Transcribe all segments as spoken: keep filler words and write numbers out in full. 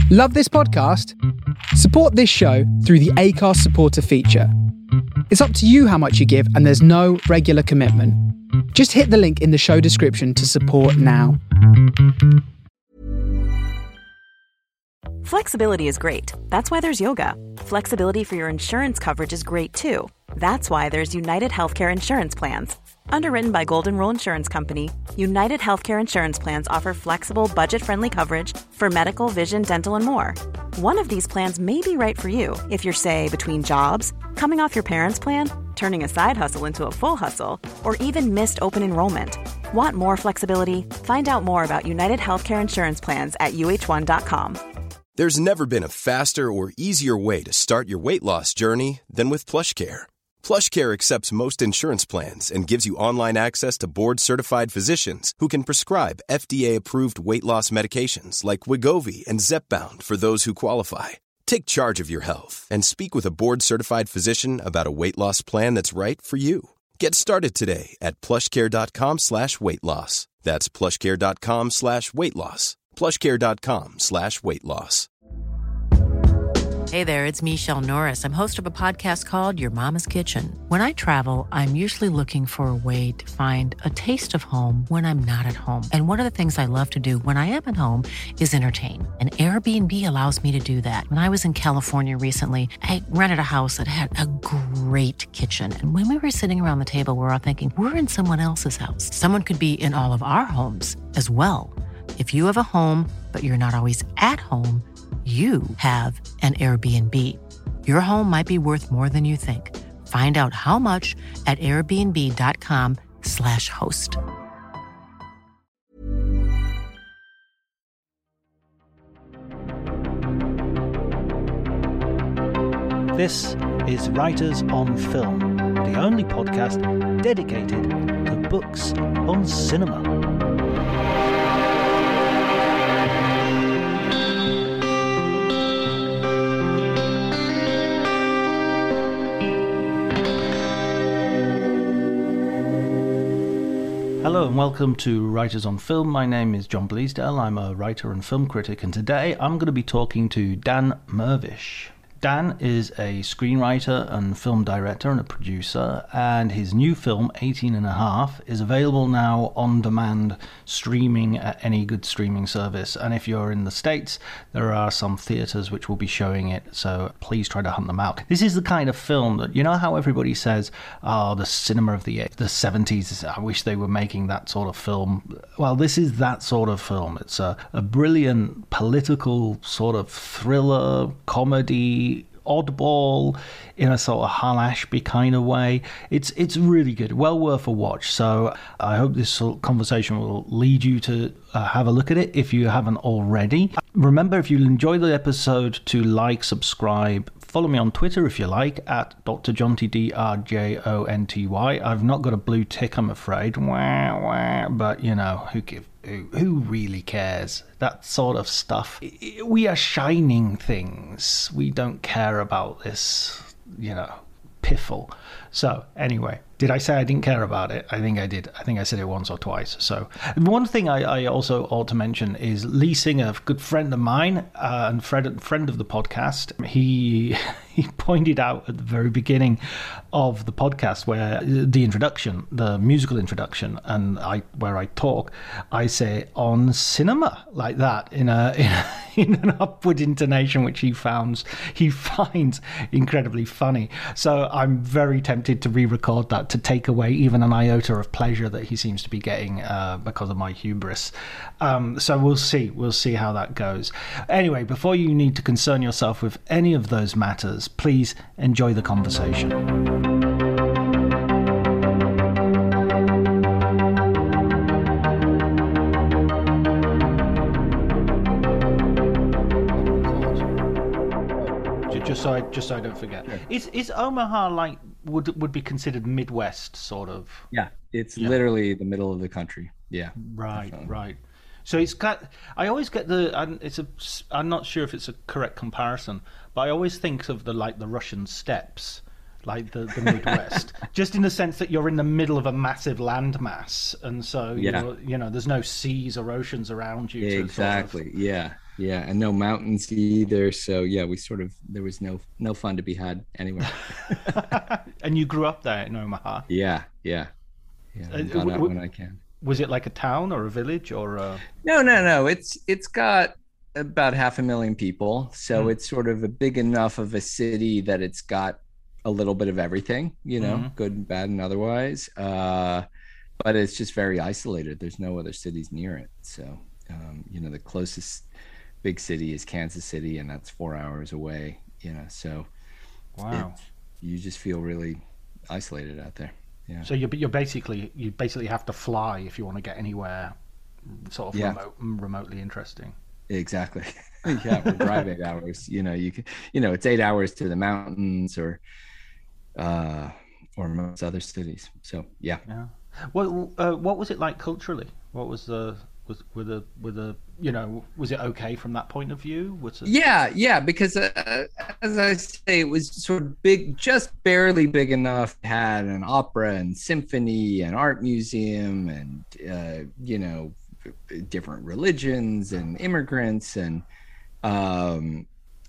Love this podcast? Support this show through the Acast supporter feature. It's up to you how much you give, and there's no regular commitment. Just hit the link in the show description to support now. Flexibility is great. That's why there's yoga. Flexibility for your insurance coverage is great too. That's why there's United Healthcare Insurance Plans. Underwritten by Golden Rule Insurance Company, United Healthcare Insurance Plans offer flexible, budget-friendly coverage for medical, vision, dental, and more. One of these plans may be right for you if you're, say, between jobs, coming off your parents' plan, turning a side hustle into a full hustle, or even missed open enrollment. Want more flexibility? Find out more about United Healthcare Insurance Plans at U H one dot com. There's never been a faster or easier way to start your weight loss journey than with PlushCare. PlushCare accepts most insurance plans and gives you online access to board-certified physicians who can prescribe F D A-approved weight loss medications like Wegovy and Zepbound for those who qualify. Take charge of your health and speak with a board-certified physician about a weight loss plan that's right for you. Get started today at plushcare.com slash weight loss. That's plushcare.com slash weight loss. plushcare.com slash weight loss. Hey there, it's Michelle Norris. I'm host of a podcast called Your Mama's Kitchen. When I travel, I'm usually looking for a way to find a taste of home when I'm not at home. And one of the things I love to do when I am at home is entertain. And Airbnb allows me to do that. When I was in California recently, I rented a house that had a great kitchen. And when we were sitting around the table, we were all thinking, we're in someone else's house. Someone could be in all of our homes as well. If you have a home, but you're not always at home, you have an Airbnb. Your home might be worth more than you think. Find out how much at airbnb.com slash host. This is Writers on Film, the only podcast dedicated to books on cinema. Hello and welcome to Writers on Film. My name is John Bleasdale. I'm a writer and film critic, and today I'm going to be talking to Dan Mirvish. Dan is a screenwriter and film director and a producer, and his new film, eighteen and a half, is available now on demand, streaming at any good streaming service. And if you're in the States, there are some theatres which will be showing it, so please try to hunt them out. This is the kind of film that, you know how everybody says, oh, the cinema of the the seventies, I wish they were making that sort of film. Well, this is that sort of film. It's a, a brilliant political sort of thriller, comedy, oddball in a sort of Hal Ashby kind of way. It's it's really good, well worth a watch. So I hope this sort of conversation will lead you to uh, have a look at it if you haven't already. Remember, if you enjoy the episode, to like, subscribe, follow me on Twitter if you like, at Doctor Jonty, D R J O N T Y. I've not got a blue tick, I'm afraid, wah, wah, but you know, who gives Who, who really cares? That sort of stuff. We are shining things. We don't care about this, you know, piffle. So anyway, did I say I didn't care about it? I think I did. I think I said it once or twice. So one thing I, I also ought to mention is Lee Singer, a good friend of mine uh, and friend, friend of the podcast. He he pointed out at the very beginning of the podcast, where the introduction, the musical introduction, and I where I talk, I say on cinema like that in a in, a, in an upward intonation, which he finds he finds incredibly funny. So I'm very tempted to re-record that, to take away even an iota of pleasure that he seems to be getting uh, because of my hubris. Um, so we'll see. We'll see how that goes. Anyway, before you need to concern yourself with any of those matters, please enjoy the conversation. Just so I just so I don't forget, yeah. is is Omaha like would would be considered Midwest sort of? Yeah, it's yeah. literally the middle of the country. Yeah, right, definitely. right. So it's got. I always get the. It's a. I'm not sure if it's a correct comparison, but I always think of the like the Russian steppes, like the, the Midwest, just in the sense that you're in the middle of a massive landmass, and so yeah. you're, you know, there's no seas or oceans around you. Yeah, to exactly. Sort of, yeah. Yeah, and no mountains either. So yeah, we sort of there was no no fun to be had anywhere. And you grew up there in Omaha. Yeah, yeah, yeah. I Uh, got w- out w- when I can. Was it like a town or a village or a... No, no, no. It's it's got about half a million people, so Mm. it's sort of a big enough of a city that it's got a little bit of everything, you know, Mhm. good and bad and otherwise. Uh, but it's just very isolated. There's no other cities near it. So, um, you know, the closest big city is Kansas City, and that's four hours away. You know, so Wow. it, you just feel really isolated out there. Yeah. So you're, you're basically, you basically have to fly if you want to get anywhere sort of Yeah. remote, remotely interesting. Exactly. Yeah, we're drive eight hours. You know, you can, you know, it's eight hours to the mountains or, uh, or most other cities. So yeah. Yeah. Well, uh, what was it like culturally? What was the was with the with the you know was it okay from that point of view? Was it... Yeah, yeah, because uh, as I say, it was sort of big, just barely big enough. It had an opera and symphony and art museum and uh, you know, different religions and immigrants and um,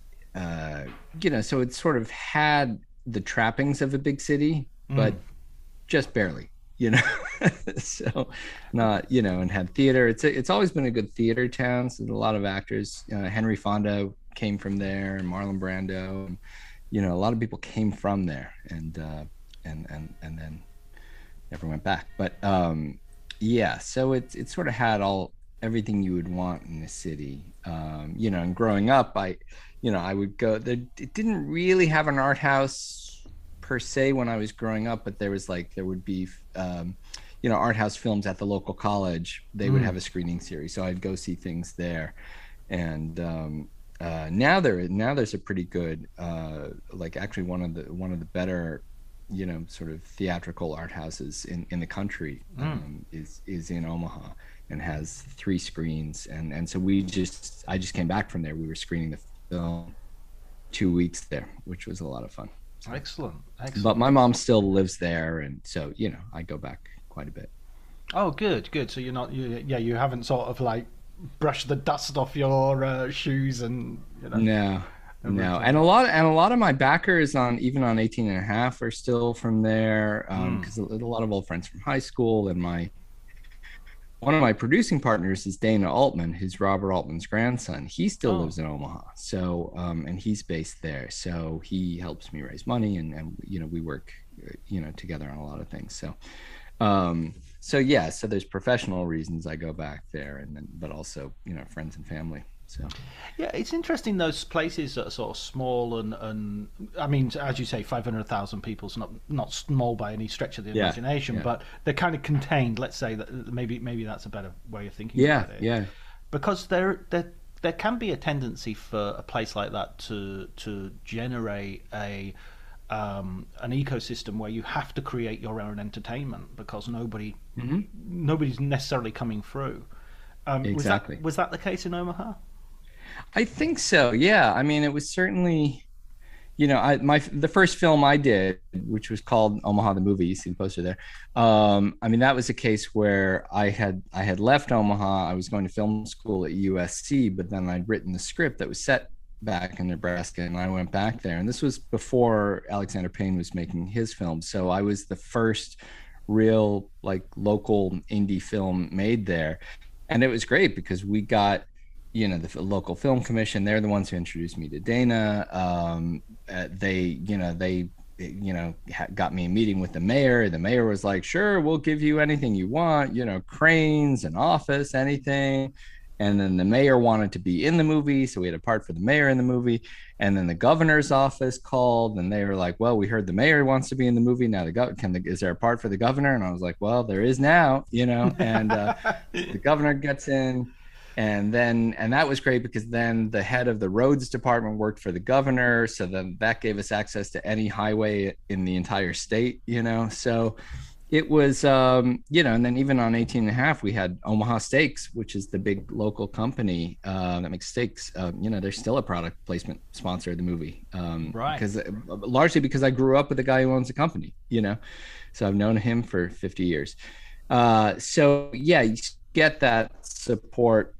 uh, you know, so it sort of had the trappings of a big city, but Mm. just barely. You know, so not, you know, and had theater. It's a, it's always been a good theater town. So a lot of actors, uh, Henry Fonda came from there, and Marlon Brando, and, you know, a lot of people came from there, and uh, and and and then never went back. But um, yeah, so it it sort of had all everything you would want in a city. Um, you know, and growing up, I, you know, I would go there. It didn't really have an art house per se when I was growing up, but there was like there would be um you know, art house films at the local college. They would Mm. have a screening series, so I'd go see things there. And um uh now there now there's a pretty good uh like actually one of the one of the better, you know, sort of theatrical art houses in in the country um, Mm. is is in Omaha and has three screens. And and so we just I just came back from there. We were screening the film two weeks there, which was a lot of fun. Excellent, excellent. But my mom still lives there, and so, you know, I go back quite a bit. Oh, good, good. So you're not, you, yeah, you haven't sort of like brushed the dust off your uh, shoes and, you know. No, no, Everything. and a lot, and a lot of my backers on even on eighteen and a half are still from there, um, because a, a lot of old friends from high school, and my one of my producing partners is Dana Altman, who's Robert Altman's grandson. He still Oh. lives in Omaha, so um, and he's based there, so he helps me raise money, and and you know, we work, uh, you know, together on a lot of things. So, um, so yeah, so there's professional reasons I go back there, and then but also, you know, friends and family. So Yeah, it's interesting those places that are sort of small and, and I mean, as you say, five hundred thousand people's not not small by any stretch of the Yeah, imagination, yeah. but they're kind of contained. Let's say that maybe maybe that's a better way of thinking yeah, about it. yeah. Because there there there can be a tendency for a place like that to to generate a um, an ecosystem where you have to create your own entertainment because nobody Mhm. nobody's necessarily coming through. Um, Exactly. Was that, was that the case in Omaha? I think so. Yeah. I mean, it was certainly, you know, I my the first film I did, which was called Omaha the Movie. You see the poster there. Um, I mean, that was a case where I had I had left Omaha. I was going to film school at U S C, but then I'd written the script that was set back in Nebraska, and I went back there. And this was before Alexander Payne was making his film, so I was the first real like local indie film made there, and it was great because we got, you know, the f- local film commission. They're the ones who introduced me to Dana. Um, uh, they, you know, they, you know, ha- got me a meeting with the mayor. The mayor was like, sure, we'll give you anything you want, you know, cranes, an office, anything. And then the mayor wanted to be in the movie, so we had a part for the mayor in the movie. And then the governor's office called, and they were like, well, we heard the mayor wants to be in the movie. Now the gov- can the, is there a part for the governor? And I was like, well, there is now, you know. And uh, the governor gets in. And then, and that was great because then the head of the roads department worked for the governor. So then that gave us access to any highway in the entire state, you know? So it was, um, you know, and then even on eighteen and a half, we had Omaha Steaks, which is the big local company uh, that makes steaks. Um, you know, they're still a product placement sponsor of the movie. Um, Right. Because largely because I grew up with the guy who owns the company, you know? So I've known him for fifty years. Uh, so yeah, you get that support.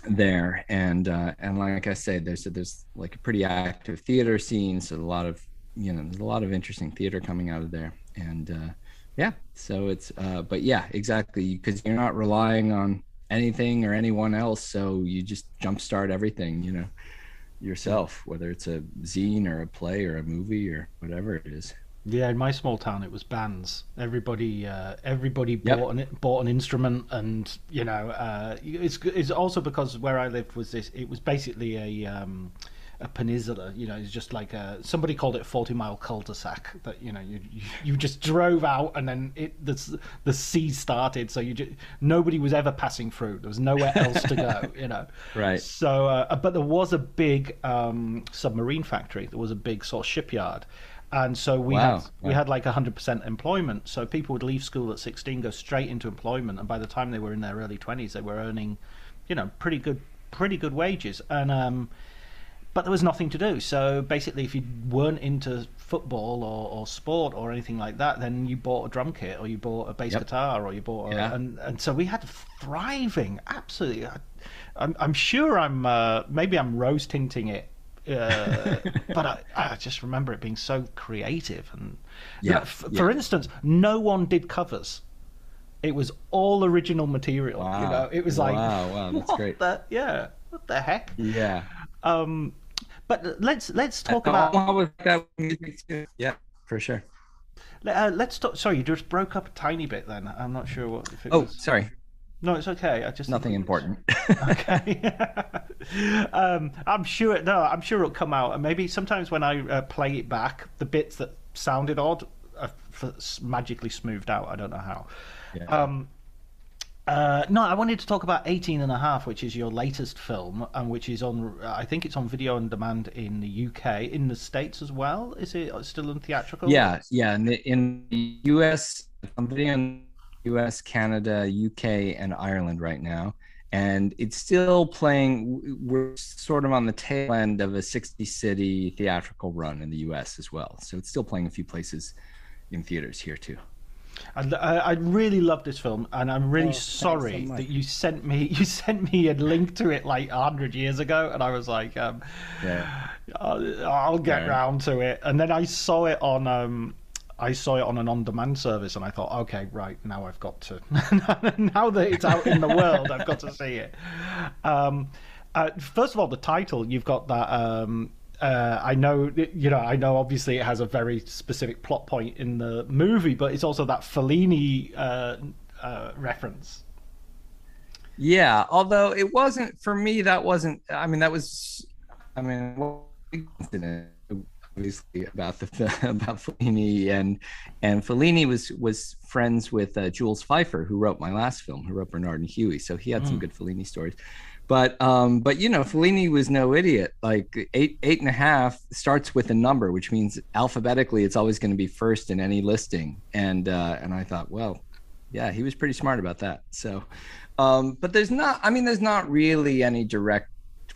there. And uh, and like I said, there's there's like a pretty active theater scene, so a lot of you know there's a lot of interesting theater coming out of there. And uh, yeah, so it's uh, but yeah, exactly, because you're not relying on anything or anyone else, so you just jumpstart everything, you know, yourself, whether it's a zine or a play or a movie or whatever it is. Yeah, in my small town, it was bands. Everybody, uh, everybody Yep. bought an bought an instrument, and you know, uh, it's it's also because where I lived was this. It was basically a um, a peninsula. You know, it's just like a, somebody called it forty mile cul-de-sac. That you know, you you, you just drove out, and then it the the sea started. So you just, nobody was ever passing through. There was nowhere else to go. You know, Right. So, uh, but there was a big um, submarine factory. There was a big sort of shipyard. And so we Wow. had we Wow. had like one hundred percent employment. So people would leave school at sixteen, go straight into employment, and by the time they were in their early twenties, they were earning, you know, pretty good pretty good wages. And um, but there was nothing to do. So basically, if you weren't into football or, or sport or anything like that, then you bought a drum kit or you bought a bass Yep. guitar or you bought a, Yeah. and and so we had thriving. Absolutely, I, I'm I'm sure I'm uh, maybe I'm rose tinting it. uh, but I, I just remember it being so creative, and you Yeah, know, f- yeah. for instance, no one did covers. It was all original material. Wow. You know, it was like, Wow, wow, that's what great. the, yeah, what the heck? Yeah. Um, but let's let's talk Uh, about. Omaha was that music too. Yeah, for sure. Uh, let's talk. Sorry, you just broke up a tiny bit. Then I'm not sure what. If it Oh, was... sorry. No, it's okay. I just Nothing important. Okay. um, I'm sure. No, I'm sure it'll come out. And maybe sometimes when I uh, play it back, the bits that sounded odd are f- magically smoothed out. I don't know how. Yeah. Um, uh, no, I wanted to talk about eighteen and a half, which is your latest film, and which is on. I think it's on video on demand in the U K, in the States as well. Is it still in theatrical? Yeah, yeah. In the, in the U S, I'm video in U S, Canada, U K, and Ireland right now, and it's still playing. We're sort of on the tail end of a sixty city theatrical run in the U S as well, so it's still playing a few places in theaters here too. I, I I really love this film, and I'm really Oh, thanks so sorry much. that you sent me you sent me a link to it like a hundred years ago, and I was like, um, Yeah. I'll, I'll get Yeah. round to it. And then I saw it on um, I saw it on an on-demand service, and I thought, okay, right, now I've got to. Now that it's out in the world, I've got to see it. Um, uh, first of all, the title, you've got that. Um, uh, I know, you know, I know. Obviously, it has a very specific plot point in the movie, but it's also that Fellini uh, uh, reference. Yeah, although it wasn't for me. That wasn't. I mean, that was. I mean, well, obviously about the about Fellini, and and Fellini was was friends with uh, Jules Pfeiffer, who wrote my last film, who wrote Bernard and Huey. So he had mm. some good Fellini stories. But um, but you know, Fellini was no idiot. Like eight eight and a half starts with a number, which means alphabetically it's always going to be first in any listing. And uh, and I thought, well, yeah, he was pretty smart about that. So, um, but there's not. I mean, there's not really any direct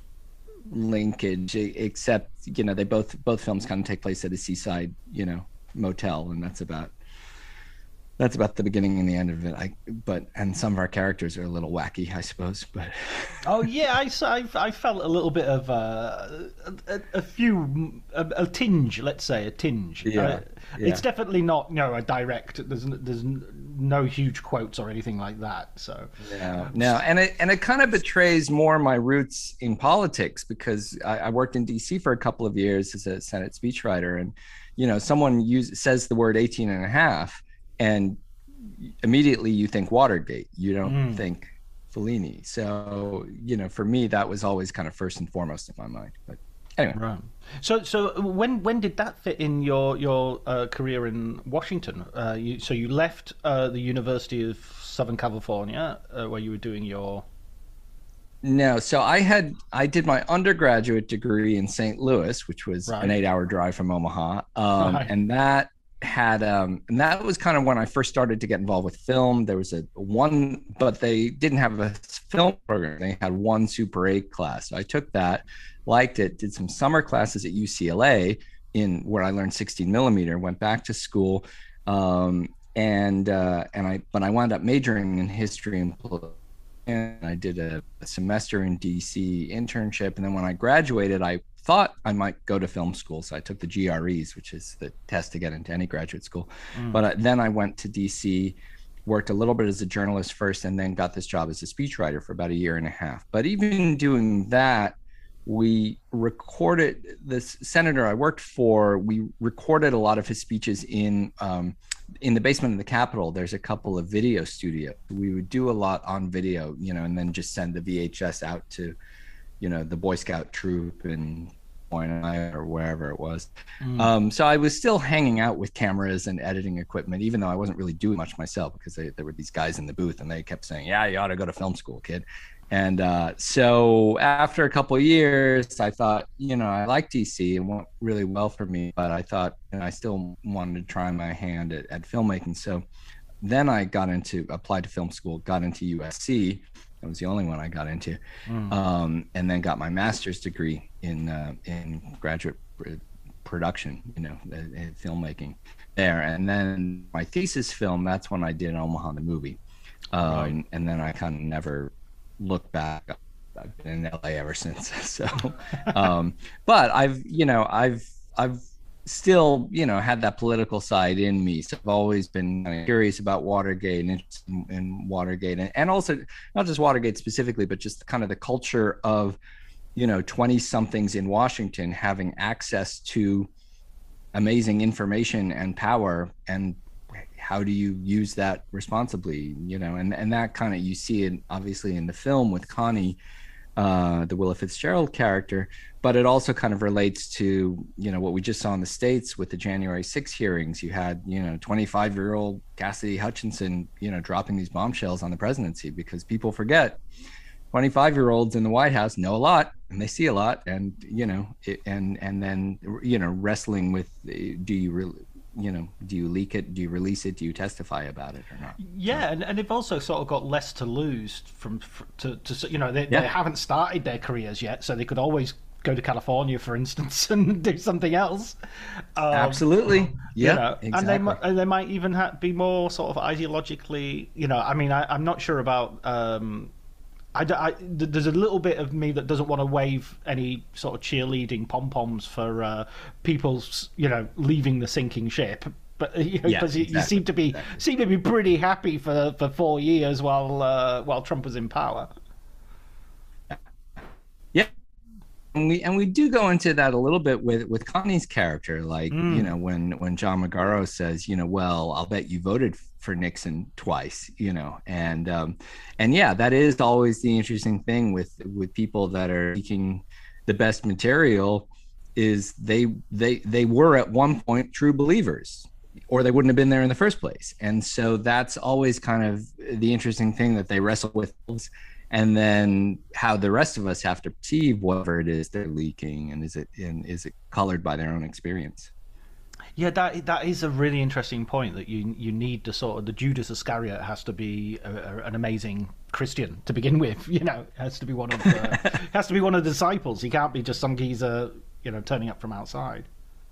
linkage, except you know they both both films kind of take place at a seaside, you know, motel, and that's about. That's about the beginning and the end of it. I, but and some of our characters are a little wacky, I suppose. But oh yeah, I, I, I felt a little bit of uh, a, a few a, a tinge, let's say a tinge. Yeah, uh, yeah. It's definitely not you know a direct. There's there's no huge quotes or anything like that. So no, no, and it and it kind of betrays more my roots in politics, because I, I worked in D C for a couple of years as a Senate speechwriter, and you know someone use, says the word eighteen and a half. And immediately you think Watergate, you don't mm. think Fellini. So, you know, for me, that was always kind of first and foremost in my mind. But anyway. Right. So, so when when did that fit in your your uh, career in Washington? Uh, you, so you left uh, the University of Southern California, uh, where you were doing your. No, so I had I did my undergraduate degree in Saint Louis, which was right. an eight-hour drive from Omaha, um, right. and that. had um and that was kind of when I first started to get involved with film. There was a one, but they didn't have a film program. They had one Super eight class. So I took that, liked it, did some summer classes at U C L A in where I learned sixteen millimeter, went back to school, um and uh and I but I wound up majoring in history and and I did a, a semester in D C internship. And then when I graduated, I thought I might go to film school. So I took the G R Es, which is the test to get into any graduate school. Mm. But uh, then I went to D C, worked a little bit as a journalist first, and then got this job as a speechwriter for about a year and a half. But even doing that, we recorded, this senator I worked for, we recorded a lot of his speeches in um, in the basement of the Capitol. There's a couple of video studios. We would do a lot on video, you know, and then just send the V H S out to, you know, the Boy Scout troop in Point or wherever it was. Mm. Um, so I was still hanging out with cameras and editing equipment, even though I wasn't really doing much myself, because they, there were these guys in the booth and they kept saying, yeah, you ought to go to film school, kid. And uh, so after a couple of years, I thought, you know, I like D C. It went really well for me, but I thought, and I still wanted to try my hand at, at filmmaking. So then I got into, applied to film school, got into U S C. That was the only one I got into. Mm. Um, and then got my master's degree in uh, in graduate pr- production, you know, in, in filmmaking there. And then my thesis film, that's when I did Omaha the Movie. Um, right. And then I kind of never look back. I've been in L A ever since. So, um, but I've, you know, I've, I've still, you know, had that political side in me. So I've always been kind of curious about Watergate and interested in, in Watergate, and, and also not just Watergate specifically, but just kind of the culture of, you know, twenty somethings in Washington having access to amazing information and power, and how do you use that responsibly, you know, and, and that kind of, you see it obviously in the film with Connie, uh, the Willa Fitzgerald character, but it also kind of relates to, you know, what we just saw in the States with the January sixth hearings. You had, you know, twenty-five year old Cassidy Hutchinson, you know, dropping these bombshells on the presidency, because people forget twenty-five year olds in the White House know a lot and they see a lot, and, you know, it, and, and then, you know, wrestling with, do you really, you know, do you leak it? Do you release it? Do you testify about it or not? Yeah, and, and they've also sort of got less to lose from, to, to you know, they, yeah. they haven't started their careers yet, so they could always go to California, for instance, and do something else. Um, Absolutely. Yeah, you know, exactly. And they, might, and they might even ha- be more sort of ideologically, you know, I mean, I, I'm not sure about... Um, I, I, there's a little bit of me that doesn't want to wave any sort of cheerleading pom-poms for uh, people, you know, leaving the sinking ship. But you know, yeah, because you, exactly, you seem to be exactly. seem to be pretty happy for, for four years while uh, while Trump was in power. Yeah, and we and we do go into that a little bit with with Connie's character, like mm. you know, when when John Magaro says, you know, well, I'll bet you voted for Nixon twice, you know, and um, and yeah, that is always the interesting thing with with people that are seeking the best material, is they they they were at one point true believers, or they wouldn't have been there in the first place. And so that's always kind of the interesting thing that they wrestle with, and then how the rest of us have to perceive whatever it is they're leaking, and is it and is it colored by their own experience. Yeah, that that is a really interesting point, that you you need the sort of, the Judas Iscariot has to be a, a, an amazing Christian to begin with, you know, has to be one of the has to be one of the disciples. He can't be just some geezer, you know, turning up from outside.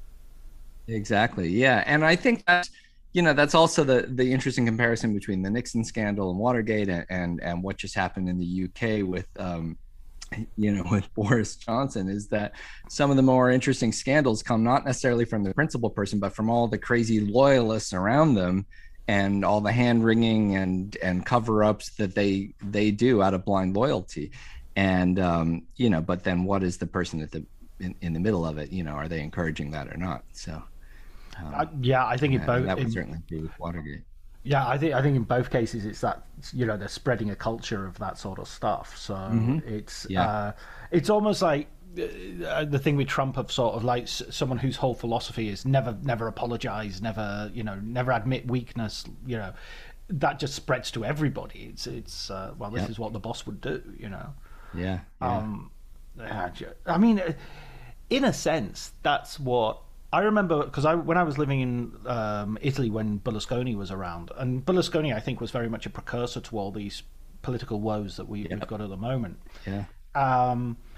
Exactly. Yeah, and I think that's, you know, that's also the the interesting comparison between the Nixon scandal and Watergate, and and, and what just happened in the U K with um you know, with Boris Johnson, is that some of the more interesting scandals come not necessarily from the principal person, but from all the crazy loyalists around them, and all the hand wringing and and cover-ups that they they do out of blind loyalty. And um you know, but then what is the person at the in, in the middle of it, you know, are they encouraging that or not? So um, uh, yeah I think in both that would in, certainly be with Watergate. Yeah, I think I think in both cases it's that, you know, they're spreading a culture of that sort of stuff. So mm-hmm. it's yeah. uh, it's almost like uh, the thing with Trump of sort of like s- someone whose whole philosophy is never never apologize, never, you know, never admit weakness. You know, that just spreads to everybody. It's it's uh, well, this yep. is what the boss would do. You know. Yeah. yeah. Um, I mean, in a sense, that's what. I remember, because I, when I was living in um, Italy when Berlusconi was around, and Berlusconi, I think, was very much a precursor to all these political woes that we, yeah. we've got at the moment. Yeah. Um,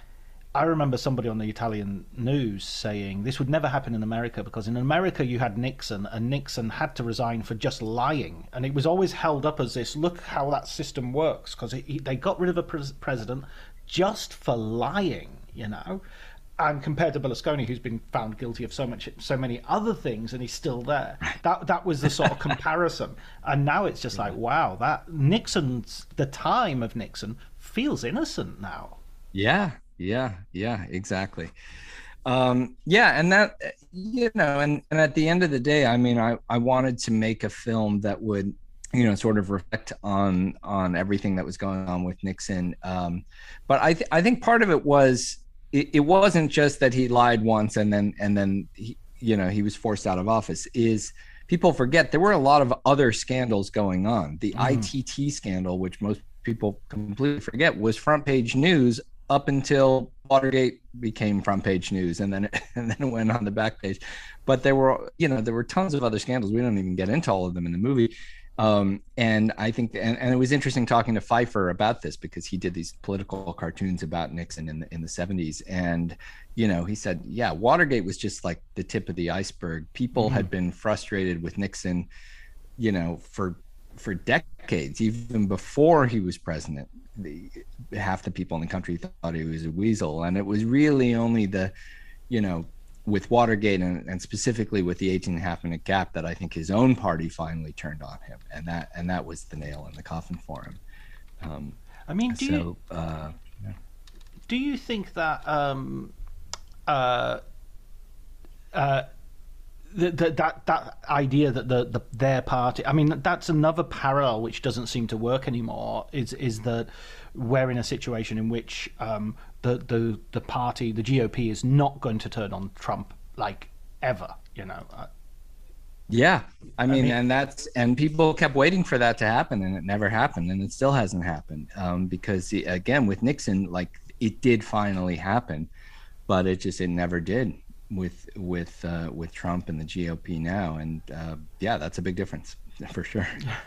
I remember somebody on the Italian news saying this would never happen in America, because in America you had Nixon, and Nixon had to resign for just lying. And it was always held up as this, look how that system works, because they got rid of a pres- president just for lying, you know? And compared to Berlusconi, who's been found guilty of so much, so many other things, and he's still there. That that was the sort of comparison. And now it's just like, wow, that Nixon's, the time of Nixon feels innocent now. Yeah. Yeah, yeah, exactly. Um, yeah, and that, you know, and, and at the end of the day, I mean, I, I wanted to make a film that would, you know, sort of reflect on on everything that was going on with Nixon. Um, but I th- I think part of it was, it, it wasn't just that he lied once and then and then he, you know, he was forced out of office. Is people forget there were a lot of other scandals going on. The mm. I T T scandal, which most people completely forget, was front page news up until Watergate became front page news, and then it, and then it went on the back page. But there were, you know, there were tons of other scandals. We don't even get into all of them in the movie. Um, and I think, and, and it was interesting talking to Pfeiffer about this, because he did these political cartoons about Nixon in the in the seventies, and you know, he said, yeah, Watergate was just like the tip of the iceberg. People mm-hmm. had been frustrated with Nixon, you know, for for decades, even before he was president. The, half the people in the country thought he was a weasel, and it was really only the, you know, with Watergate and, and specifically with the eighteen and a half minute gap that I think his own party finally turned on him, and that and that was the nail in the coffin for him. Um, I mean, do so, you uh, yeah. do you think that um, uh, uh, the, the, that that idea that the, the their party, I mean, that's another parallel which doesn't seem to work anymore, is is that we're in a situation in which um, the, the the party, the G O P, is not going to turn on Trump, like, ever, you know. Yeah, I mean, I mean, and that's, and people kept waiting for that to happen, and it never happened, and it still hasn't happened, um, because again, with Nixon, like, it did finally happen, but it just, it never did with with uh, with Trump and the G O P now, and uh, yeah, that's a big difference for sure.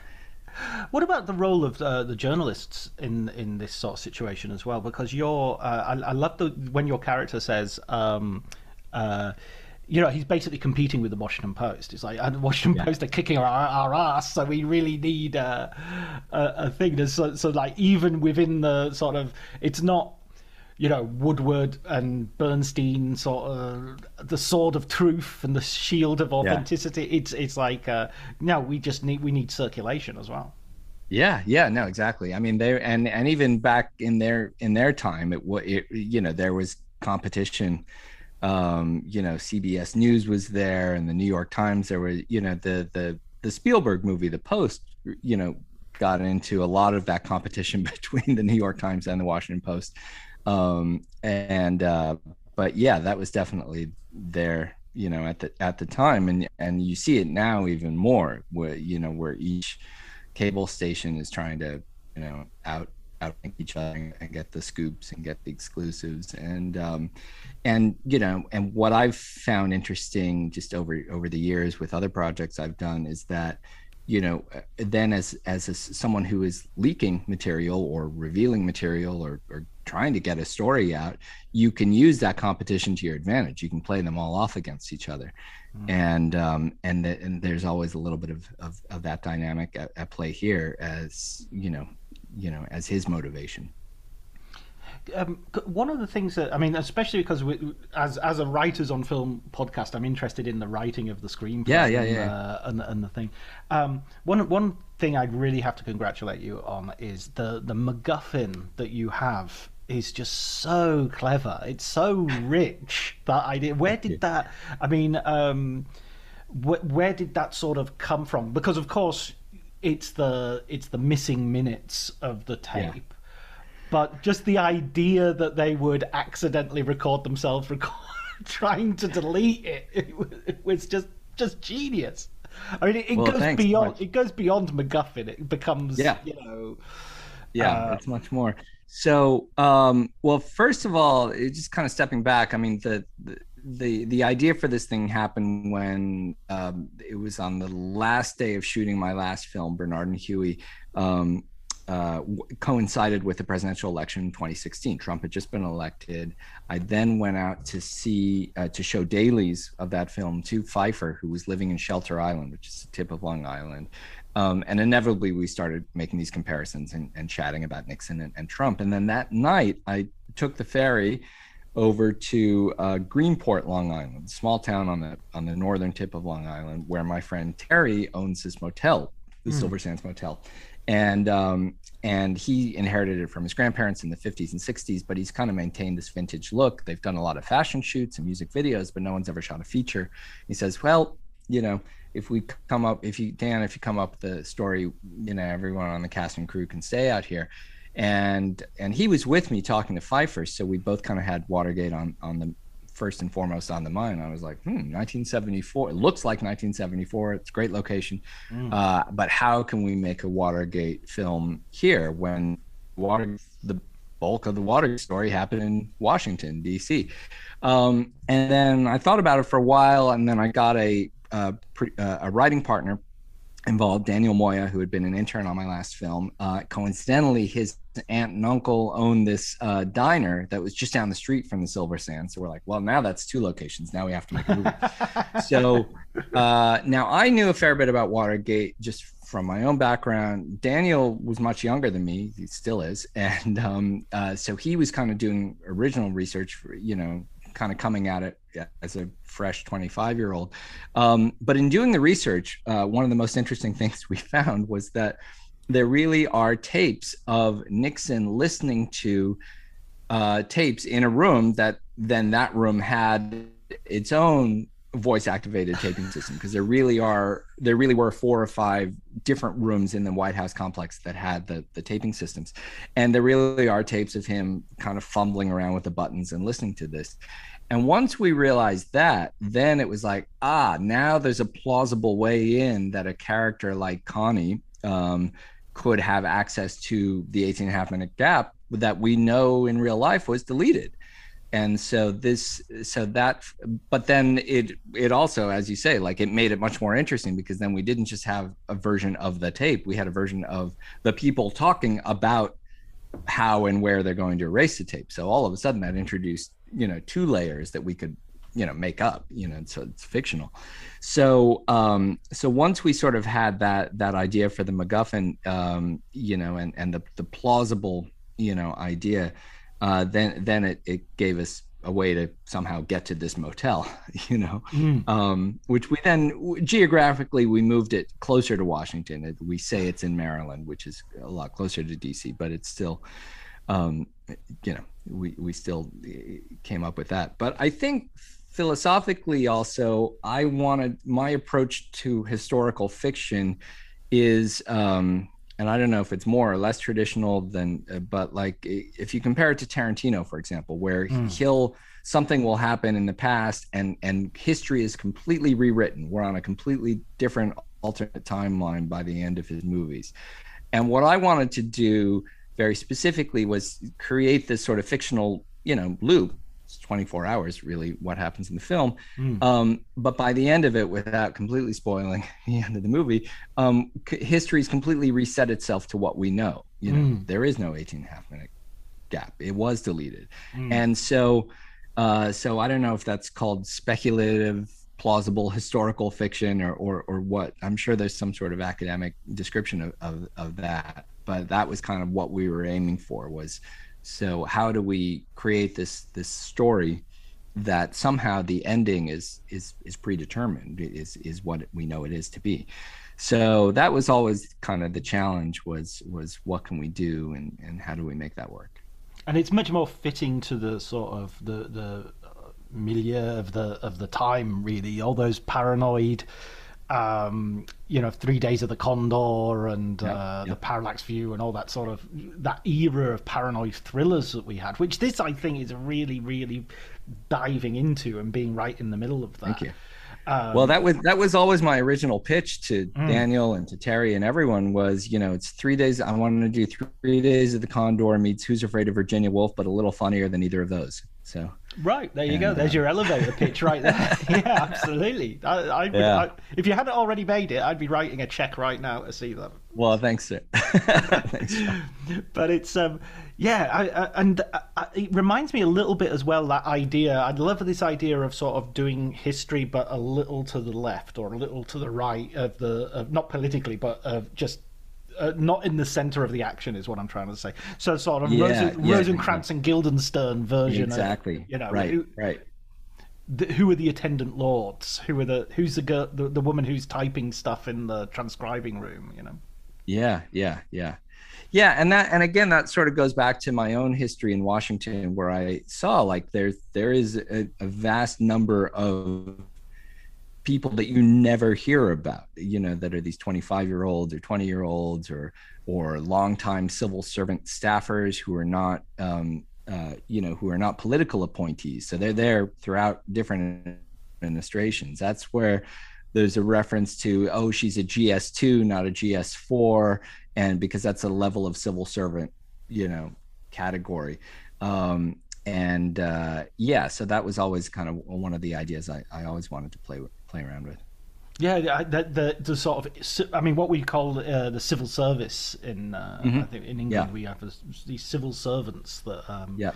What about the role of uh, the journalists in in this sort of situation as well? Because you're, uh, I, I love the when your character says, um, uh, you know, he's basically competing with the Washington Post. It's like, and the Washington yeah. Post are kicking our, our ass, so we really need uh, a, a thing. There's so, so like, even within the sort of, it's not, you know, Woodward and Bernstein, sort of the sword of truth and the shield of authenticity. Yeah. It's it's like, uh, no, we just need we need circulation as well. Yeah, yeah, no, exactly. I mean, they and and even back in their in their time, it was you know, there was competition. Um, you know, C B S News was there, and the New York Times. There were, you know, the the the Spielberg movie, The Post, you know, got into a lot of that competition between the New York Times and the Washington Post. Um, and, uh, but yeah, that was definitely there, you know, at the, at the time. And, and you see it now even more where, you know, where each cable station is trying to, you know, out, outthink each other and get the scoops and get the exclusives. And, um, and, you know, and what I've found interesting just over, over the years with other projects I've done is that, you know, then as as a, someone who is leaking material or revealing material or, or trying to get a story out, you can use that competition to your advantage. You can play them all off against each other, mm. and um, and the, and there's always a little bit of of, of that dynamic at, at play here, as you know, you know, as his motivation. Um, one of the things that I mean, especially because we, as as a writers on film podcast, I'm interested in the writing of the screenplay. Yeah, yeah, yeah. And, uh, and, and the thing. Um, one one thing I'd really have to congratulate you on is the the MacGuffin that you have is just so clever. It's so rich. That idea. Where did that? I mean, um, wh- where did that sort of come from? Because of course, it's the it's the missing minutes of the tape. Yeah. But just the idea that they would accidentally record themselves record, trying to delete it, it, it was just just genius. I mean, it, it well, goes beyond much. It goes beyond MacGuffin. It becomes, yeah. you know, yeah, uh, it's much more. So, um, well, first of all, it just kind of stepping back. I mean, the the the, the idea for this thing happened when um, it was on the last day of shooting my last film, Bernard and Huey. Um, uh, coincided with the presidential election in twenty sixteen. Trump had just been elected. I then went out to see, uh, to show dailies of that film to Pfeiffer, who was living in Shelter Island, which is the tip of Long Island. Um, and inevitably, we started making these comparisons and, and chatting about Nixon and, and Trump. And then that night, I took the ferry over to uh, Greenport, Long Island, a small town on the on the northern tip of Long Island, where my friend Terry owns this motel, the mm. Silver Sands Motel. And um, and he inherited it from his grandparents in the fifties and sixties, but he's kind of maintained this vintage look. They've done a lot of fashion shoots and music videos, but no one's ever shot a feature. He says, well, you know, if we come up, if you, Dan, if you come up with the story, you know, everyone on the cast and crew can stay out here. And and he was with me talking to Pfeiffer, so we both kind of had Watergate on on the first and foremost on the mind. I was like, hmm, nineteen seventy-four. It looks like nineteen seventy-four. It's a great location, mm. uh, but how can we make a Watergate film here when water the bulk of the Watergate story happened in Washington D C? Um, and then I thought about it for a while, and then I got a uh, pre, uh, a writing partner involved, Daniel Moya, who had been an intern on my last film. Uh, coincidentally, his aunt and uncle owned this uh, diner that was just down the street from the Silver Sands. So we're like, well, now that's two locations. Now we have to make a movie. So uh, now I knew a fair bit about Watergate just from my own background. Daniel was much younger than me. He still is. And um, uh, so he was kind of doing original research, for, you know, kind of coming at it as a fresh twenty-five year old. Um, but in doing the research, uh, one of the most interesting things we found was that there really are tapes of Nixon listening to uh, tapes in a room that then that room had its own voice activated taping system, because there really are, there really were four or five different rooms in the White House complex that had the, the taping systems. And there really are tapes of him kind of fumbling around with the buttons and listening to this. And once we realized that, then it was like, ah, now there's a plausible way in that a character like Connie um, could have access to the eighteen and a half minute gap that we know in real life was deleted. And so this, so that, but then it, it also, as you say, like it made it much more interesting, because then we didn't just have a version of the tape, we had a version of the people talking about how and where they're going to erase the tape. So all of a sudden that introduced, you know, two layers that we could, you know, make up, you know, so it's fictional. So, um, so once we sort of had that, that idea for the MacGuffin, um, you know, and, and the, the plausible, you know, idea, Uh, then then it, it gave us a way to somehow get to this motel, you know, mm. um, which we then geographically, we moved it closer to Washington. It, we say it's in Maryland, which is a lot closer to D C, but it's still, um, you know, we, we still came up with that. But I think philosophically also, I wanted, my approach to historical fiction is, um, and I don't know if it's more or less traditional than, uh, but like if you compare it to Tarantino, for example, where mm. he'll, something will happen in the past and, and history is completely rewritten. We're on a completely different alternate timeline by the end of his movies. And what I wanted to do very specifically was create this sort of fictional, you know, loop. It's twenty-four hours, really, what happens in the film. Mm. Um, but by the end of it, without completely spoiling the end of the movie, um, c- history's completely reset itself to what we know. You know, mm. there is no eighteen and a half minute gap. It was deleted. Mm. And so, uh, so I don't know if that's called speculative, plausible historical fiction or, or, or what. I'm sure there's some sort of academic description of, of, of that, but that was kind of what we were aiming for, was, so how do we create this this story that somehow the ending is is is predetermined, is is what we know it is to be. So that was always kind of the challenge, was was what can we do, and and how do we make that work? And it's much more fitting to the sort of the the milieu of the of the time, really. All those paranoid, um, you know, Three Days of the Condor and yep, uh, yep. the Parallax View and all that sort of, that era of paranoid thrillers that we had, which this, I think, is really, really diving into and being right in the middle of that. Thank you. Um, well, that was that was always my original pitch to mm. Daniel and to Terry and everyone was, you know, it's three days. I wanted to do Three Days of the Condor meets Who's Afraid of Virginia Woolf, but a little funnier than either of those. So Right, there you and, go. There's uh, your elevator pitch right there. Yeah, absolutely. I, I would, Yeah. I, if you hadn't already made it, I'd be writing a check right now to see that. Well, thanks, sir. Thanks, John. But it's um, yeah, I, I, and I, it reminds me a little bit as well, that idea. I'd love this idea of sort of doing history, but a little to the left or a little to the right of the of, not politically, but of just. Uh, not in the center of the action is what I'm trying to say. So sort of Yeah, Rosen, yeah, Rosencrantz and Guildenstern version. Exactly. Of, you know, right, who, right. the, who are the attendant lords? Who are the who's the girl, the, the woman who's typing stuff in the transcribing room? You know. Yeah, yeah, yeah, yeah. And that, and again, that sort of goes back to my own history in Washington, where I saw like there there is a, a vast number of people that you never hear about, you know, that are these twenty-five year olds or twenty year olds or or longtime civil servant staffers who are not um uh you know who are not political appointees, so they're there throughout different administrations. That's where there's a reference to, oh, she's a G S two, not a G S four, and because that's a level of civil servant, you know, category. um and uh yeah, so that was always kind of one of the ideas I, I always wanted to play with play around with. Yeah, the the, the sort of, I mean, what we call uh, the civil service in uh, Mm-hmm. I think in England, Yeah. we have these civil servants that um, Yeah.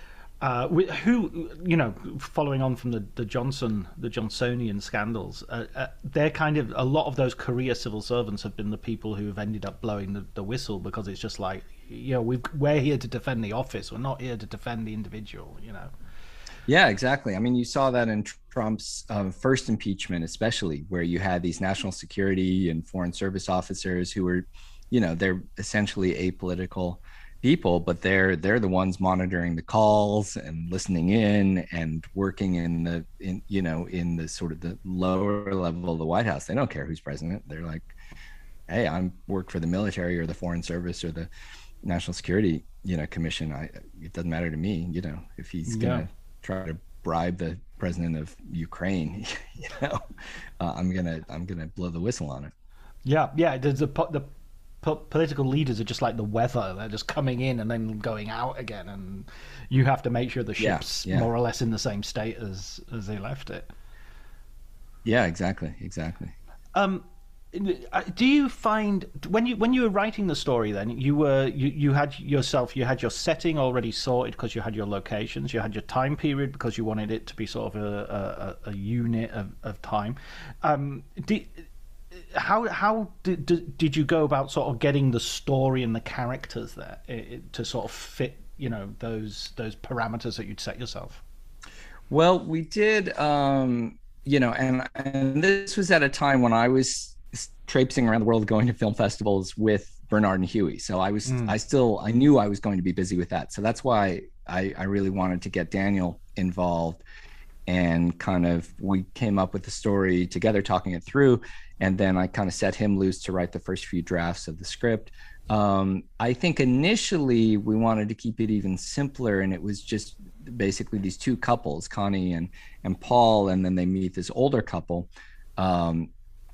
uh, who, you know, following on from the, the Johnson, the Johnsonian scandals, uh, uh, they're kind of, a lot of those career civil servants have been the people who have ended up blowing the, the whistle, because it's just like, you know, we've, we're here to defend the office, we're not here to defend the individual, you know. Yeah, exactly. I mean, you saw that in Trump's um, first impeachment, especially, where you had these national security and foreign service officers who were, you know, they're essentially apolitical people, but they're they're the ones monitoring the calls and listening in and working in the in you know in the sort of the lower level of the White House. They don't care who's president. They're like, hey, I'm work for the military or the foreign service or the national security, you know, commission. I it doesn't matter to me, you know, if he's gonna Yeah. try to bribe the president of Ukraine, you know, uh, I'm gonna I'm gonna blow the whistle on it. Yeah, yeah. The the, po- the po- political leaders are just like the weather; they're just coming in and then going out again, and you have to make sure the Yeah, ship's yeah. more or less in the same state as as they left it. Yeah, exactly, exactly. Um, do you find when you when you were writing the story, then you were you, you had yourself you had your setting already sorted because you had your locations, you had your time period because you wanted it to be sort of a a, a unit of, of time. Um, did, how how did, did did you go about sort of getting the story and the characters there it, to sort of fit, you know, those those parameters that you'd set yourself? Well, we did, um, you know, and and this was at a time when I was traipsing around the world going to film festivals with Bernard and Huey. So I was, mm. I still, I knew I was going to be busy with that. So that's why I, I really wanted to get Daniel involved, and kind of, we came up with the story together, talking it through. And then I kind of set him loose to write the first few drafts of the script. Um, I think initially we wanted to keep it even simpler, and it was just basically these two couples, Connie and, and Paul. And then they meet this older couple, um,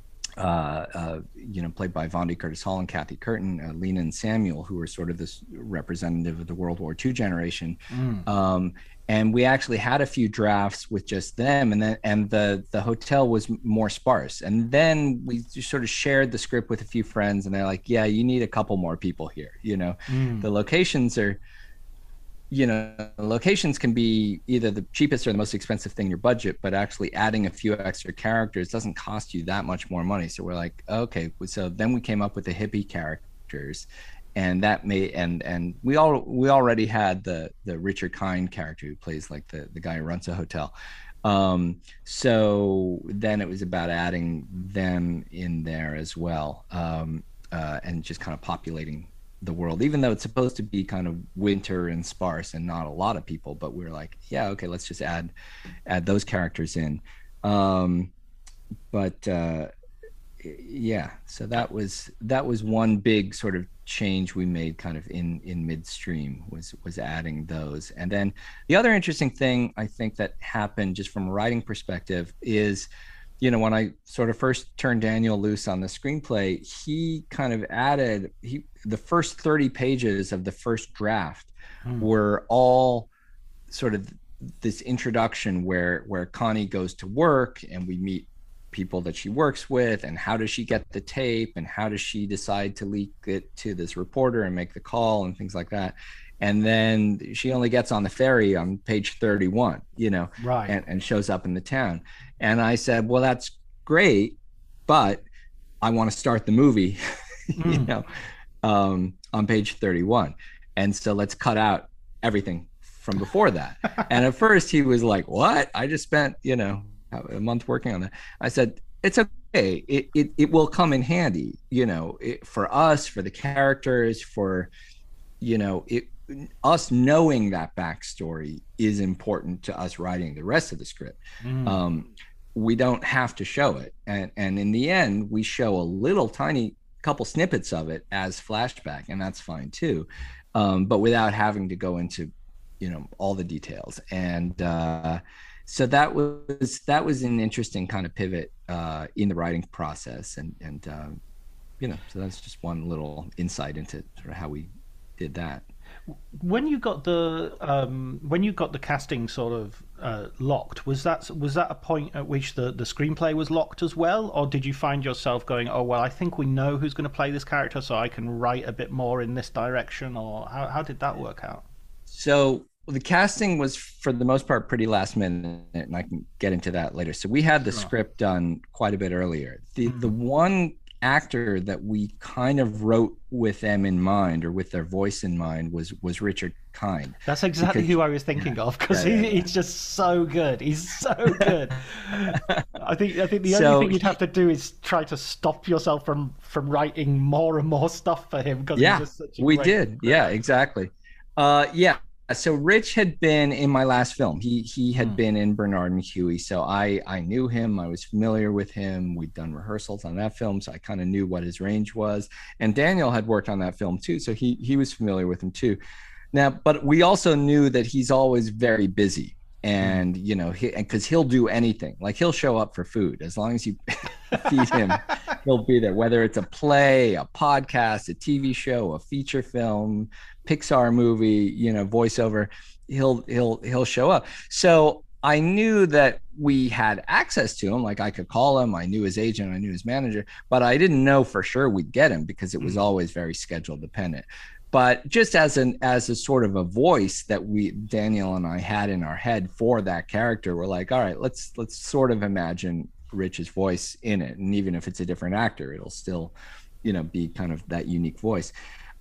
Uh, uh, you know, played by Vondi Curtis Hall and Kathy Curtin, uh, Lena and Samuel, who were sort of this representative of the World War Two generation. Mm. Um, and we actually had a few drafts with just them, and then and the the hotel was more sparse. And then we just sort of shared the script with a few friends, and they're like, "Yeah, you need a couple more people here." You know, mm. the locations are. You know, locations can be either the cheapest or the most expensive thing in your budget, but actually adding a few extra characters doesn't cost you that much more money. So we're like, okay, so then we came up with the hippie characters, and that made and and we all we already had the the Richard Kind character who plays like the the guy who runs a hotel. Um, so then it was about adding them in there as well, um, uh, and just kind of populating the world, even though it's supposed to be kind of winter and sparse and not a lot of people. But we're like, yeah, okay, let's just add add those characters in. Um, but uh, yeah, so that was that was one big sort of change we made kind of in in midstream, was was adding those. And then the other interesting thing I think that happened just from a writing perspective is, you know, when I sort of first turned Daniel loose on the screenplay, he kind of added, he the first thirty pages of the first draft mm. were all sort of this introduction where where Connie goes to work and we meet people that she works with, and how does she get the tape, and how does she decide to leak it to this reporter and make the call and things like that. And then she only gets on the ferry on page thirty-one, you know, right, and, and shows up in the town. And I said, well, that's great, but I want to start the movie, mm. you know, um, on page thirty-one. And so let's cut out everything from before that. And at first he was like, what? I just spent, you know, a month working on that. I said, it's okay. It, it, it will come in handy, you know, it, for us, for the characters, for, you know, it, us knowing that backstory is important to us writing the rest of the script. Mm. Um, we don't have to show it. And, and in the end, we show a little tiny couple snippets of it as flashback, and that's fine too. Um, but without having to go into, you know, all the details. And uh, so that was, that was an interesting kind of pivot uh, in the writing process. And, and um, you know, so that's just one little insight into sort of how we did that. When you got the um, when you got the casting sort of uh, locked, was that was that a point at which the, the screenplay was locked as well, or did you find yourself going, oh well, I think we know who's going to play this character, so I can write a bit more in this direction, or how how did that work out? So the casting was for the most part pretty last minute, and I can get into that later. So we had the sure. script done quite a bit earlier. The mm-hmm. the one actor that we kind of wrote with them in mind, or with their voice in mind, was was Richard Kind. That's exactly because, who I was thinking yeah, of, because yeah, he, yeah, yeah. he's just so good. He's so good. I think I think the so, only thing you'd have to do is try to stop yourself from from writing more and more stuff for him. Because yeah, he's just such a we great, did. Great yeah, exactly. Uh, yeah. So Rich had been in my last film. He he had mm. been in Bernard and Huey. So I, I knew him. I was familiar with him. We'd done rehearsals on that film, so I kind of knew what his range was. And Daniel had worked on that film too, so he he was familiar with him too. Now, but we also knew that he's always very busy. And, you know, he, because he'll do anything. Like, he'll show up for food. As long as you feed him, he'll be there. Whether it's a play, a podcast, a T V show, a feature film, Pixar movie, you know, voiceover, he'll he'll he'll show up. So I knew that we had access to him. Like, I could call him. I knew his agent. I knew his manager. But I didn't know for sure we'd get him, because it was always very schedule dependent. But just as an as a sort of a voice that we Daniel and I had in our head for that character, we're like, all right, let's let's sort of imagine Rich's voice in it, and even if it's a different actor, it'll still, you know, be kind of that unique voice.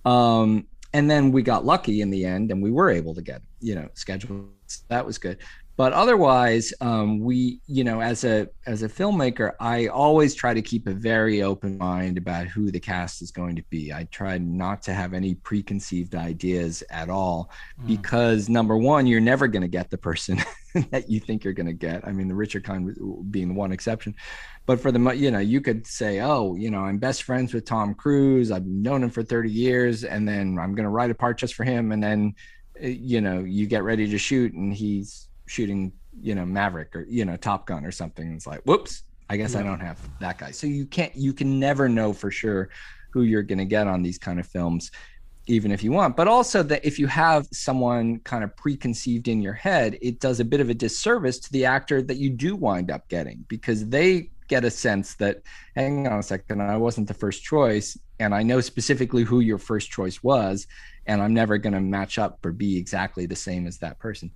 Um, and then we got lucky in the end, and we were able to get, you know, scheduled. That was good. But otherwise, um, we, you know, as a as a filmmaker, I always try to keep a very open mind about who the cast is going to be. I try not to have any preconceived ideas at all, mm. because number one, you're never going to get the person that you think you're going to get. I mean, the Richard Kind being the one exception. But for the, you know, you could say, oh, you know, I'm best friends with Tom Cruise. I've known him for thirty years, and then I'm going to write a part just for him. And then, you know, you get ready to shoot, and he's shooting, you know, Maverick or, you know, Top Gun or something. It's like, whoops, I guess yeah. I don't have that guy. So you can't, you can never know for sure who you're going to get on these kind of films, even if you want. But also that if you have someone kind of preconceived in your head, it does a bit of a disservice to the actor that you do wind up getting, because they get a sense that, hang on a second, I wasn't the first choice, and I know specifically who your first choice was, and I'm never going to match up or be exactly the same as that person.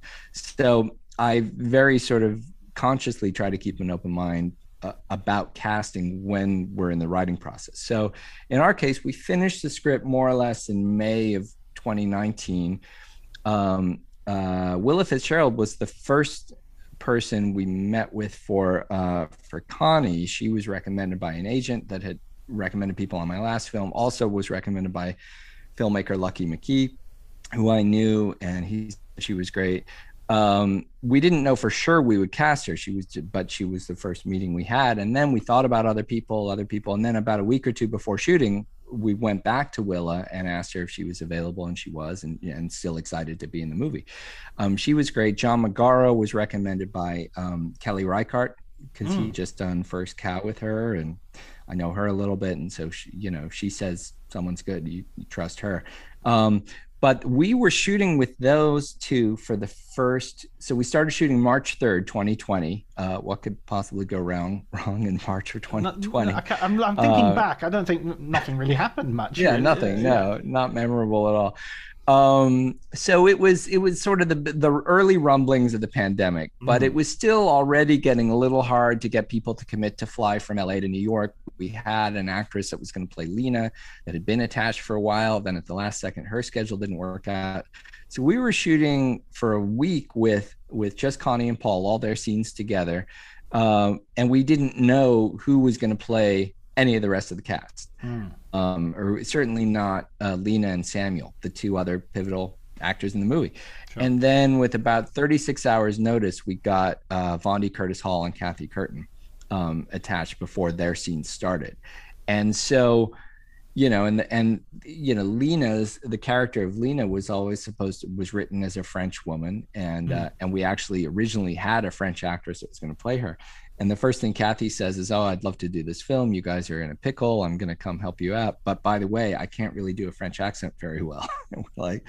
So I very sort of consciously try to keep an open mind uh, about casting when we're in the writing process. So in our case, we finished the script more or less in May of twenty nineteen. Um, uh, Willa Fitzgerald was the first person we met with for uh, for Connie. She was recommended by an agent that had recommended people on my last film. Also was recommended by filmmaker Lucky McKee, who I knew, and he she was great. Um, we didn't know for sure we would cast her. She was, but she was the first meeting we had. And then we thought about other people, other people. And then about a week or two before shooting, we went back to Willa and asked her if she was available, and she was, and, and still excited to be in the movie. Um, she was great. John Magaro was recommended by um, Kelly Reichardt, because mm. he just done First Cow with her, and I know her a little bit. And so, she, you know, she says someone's good, you, you trust her. Um, But we were shooting with those two for the first. So we started shooting March third, twenty twenty. Uh, what could possibly go wrong wrong in March of twenty twenty? No, no, I'm, I'm thinking uh, back. I don't think nothing really happened much. Yeah, really. nothing. No, not memorable at all. Um, so it was it was sort of the the early rumblings of the pandemic, but mm. it was still already getting a little hard to get people to commit to fly from L A to New York. We had an actress that was going to play Lena that had been attached for a while. Then at the last second, her schedule didn't work out. So we were shooting for a week with with just Connie and Paul, all their scenes together, um, and we didn't know who was going to play any of the rest of the cast. Mm. Um, or certainly not uh, Lena and Samuel, the two other pivotal actors in the movie. Sure. And then with about thirty-six hours notice, we got uh, Vondie Curtis Hall and Kathy Curtin um, attached before their scenes started. And so, you know, and, and, you know, Lena's, the character of Lena was always supposed to, was written as a French woman. And, mm. uh, and we actually originally had a French actress that was going to play her. And the first thing Kathy says is, oh, I'd love to do this film. You guys are in a pickle. I'm going to come help you out. But by the way, I can't really do a French accent very well. And we're like,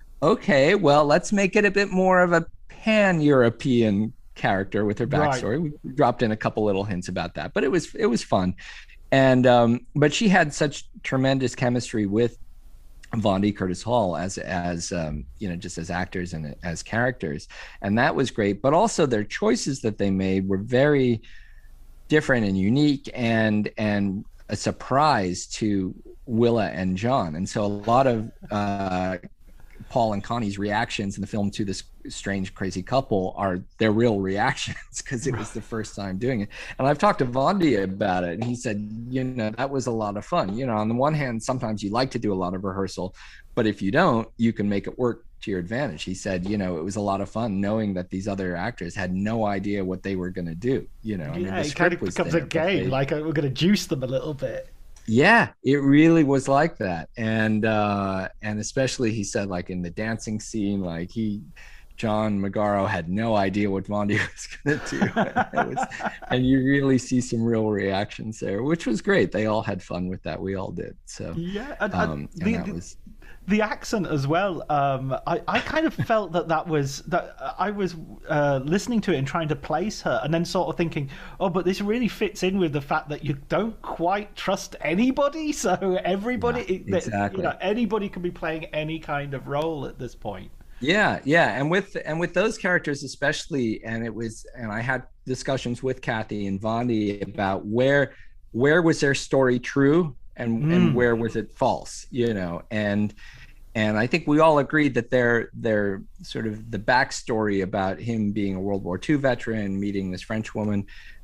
okay, well, let's make it a bit more of a pan-European character with her backstory. Right. We dropped in a couple little hints about that, but it was it was fun. And um, but she had such tremendous chemistry with Vondie Curtis Hall as as um, you know, just as actors and as characters, and that was great. But also their choices that they made were very different and unique, and and a surprise to Willa and John. And so a lot of uh, Paul and Connie's reactions in the film to this strange, crazy couple are their real reactions, because it was the first time doing it. And I've talked to Vondie about it, and he said, you know, that was a lot of fun. You know, on the one hand, sometimes you like to do a lot of rehearsal, but if you don't, you can make it work to your advantage. He said, you know, it was a lot of fun knowing that these other actors had no idea what they were going to do. You know, I mean, yeah, the it kind of was becomes there, a game, they, like we're going to juice them a little bit. Yeah, it really was like that. And uh, and especially, he said, like in the dancing scene, like he, John Magaro had no idea what Vondie was going to do. It was, and you really see some real reactions there, which was great. They all had fun with that. We all did. So yeah, and, um, and and the, that was... the accent as well. Um, I, I kind of felt that that was that I was uh, listening to it and trying to place her, and then sort of thinking, oh, but this really fits in with the fact that you don't quite trust anybody. So everybody, yeah, exactly. you know, anybody can be playing any kind of role at this point. Yeah, yeah, and with and with those characters especially, and it was, and I had discussions with Kathy and Vondie about where where was their story true and mm. and where was it false, you know, and and I think we all agreed that their their sort of the backstory about him being a World War Two veteran, meeting this French woman,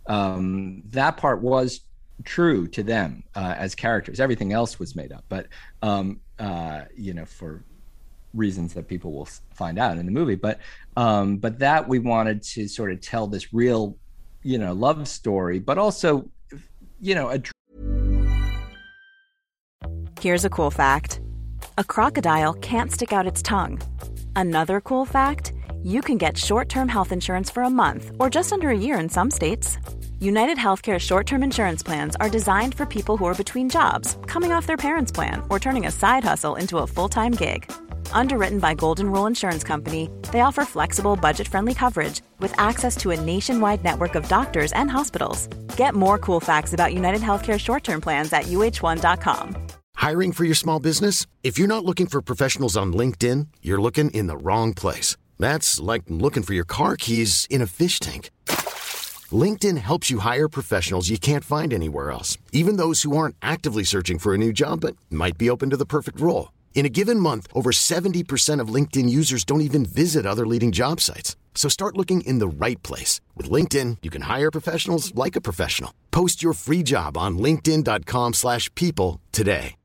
um, that part was true to them uh, as characters. Everything else was made up, but um, uh, you know, for reasons that people will find out in the movie, but um but that we wanted to sort of tell this real, you know, love story, but also, you know, a... Here's a cool fact: a crocodile can't stick out its tongue. Another cool fact: you can get short-term health insurance for a month or just under a year in some states. United Healthcare short-term insurance plans are designed for people who are between jobs, coming off their parents' plan, or turning a side hustle into a full-time gig. Underwritten by Golden Rule Insurance Company, they offer flexible, budget-friendly coverage with access to a nationwide network of doctors and hospitals. Get more cool facts about United Healthcare short-term plans at U H one dot com. Hiring for your small business? If you're not looking for professionals on LinkedIn, you're looking in the wrong place. That's like looking for your car keys in a fish tank. LinkedIn helps you hire professionals you can't find anywhere else, even those who aren't actively searching for a new job but might be open to the perfect role. In a given month, over seventy percent of LinkedIn users don't even visit other leading job sites. So start looking in the right place. With LinkedIn, you can hire professionals like a professional. Post your free job on linkedin dot com slash people today.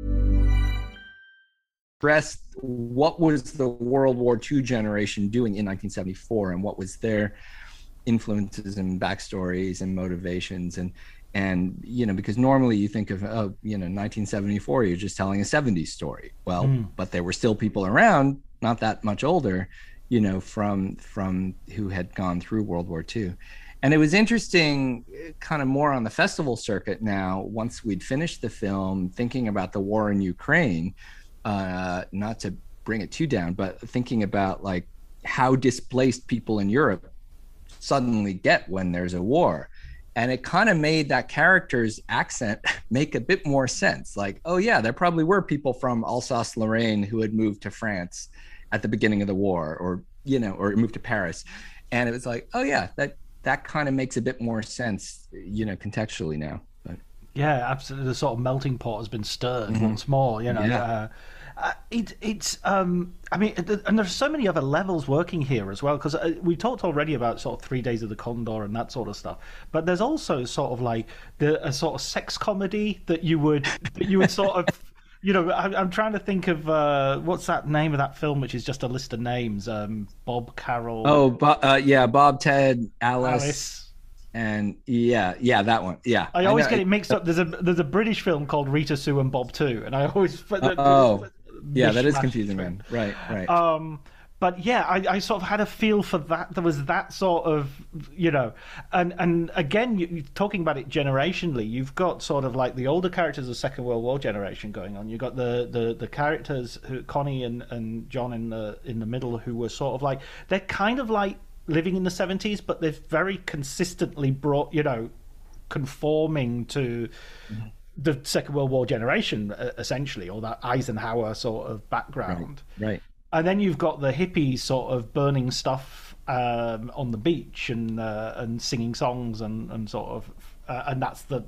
Express what was the World War Two generation doing in nineteen seventy-four, and what was their influences and backstories and motivations, and And, you know, because normally you think of, oh, you know, nineteen seventy-four, you're just telling a seventies story. Well, mm. but there were still people around, not that much older, you know, from from who had gone through World War Two. And it was interesting, kind of more on the festival circuit now, once we'd finished the film, thinking about the war in Ukraine, uh, not to bring it too down, but thinking about like how displaced people in Europe suddenly get when there's a war. And it kind of made that character's accent make a bit more sense. Like, oh yeah, there probably were people from Alsace-Lorraine who had moved to France at the beginning of the war, or, you know, or moved to Paris. And it was like, oh yeah, that, that kind of makes a bit more sense, you know, contextually now. But yeah, absolutely. The sort of melting pot has been stirred mm-hmm. once more, you know. Yeah. Uh, Uh, it, it's, um, I mean, and there's so many other levels working here as well, because uh, we talked already about sort of Three Days of the Condor and that sort of stuff. But there's also sort of like the a sort of sex comedy that you would that you would sort of, you know, I, I'm trying to think of uh, what's that name of that film, which is just a list of names. Um, Bob Carroll. Oh, Bo- uh, yeah, Bob, Ted, Alice. Alice. And yeah, yeah, that one. Yeah, I always I get it mixed up. There's a there's a British film called Rita, Sue and Bob too, and I always. Uh, oh. Yeah, that is confusing, man. Right, right. Um, but yeah, I, I sort of had a feel for that. There was that sort of, you know, and and again, you, talking about it generationally, you've got sort of like the older characters of the Second World War generation going on. You've got the the, the characters who Connie and, and John in the in the middle, who were sort of like, they're kind of like living in the seventies, but they've very consistently brought, you know, conforming to. Mm-hmm. the Second World War generation, essentially, or that Eisenhower sort of background. Right. right. And then you've got the hippies sort of burning stuff um, on the beach and uh, and singing songs and, and sort of, uh, and that's the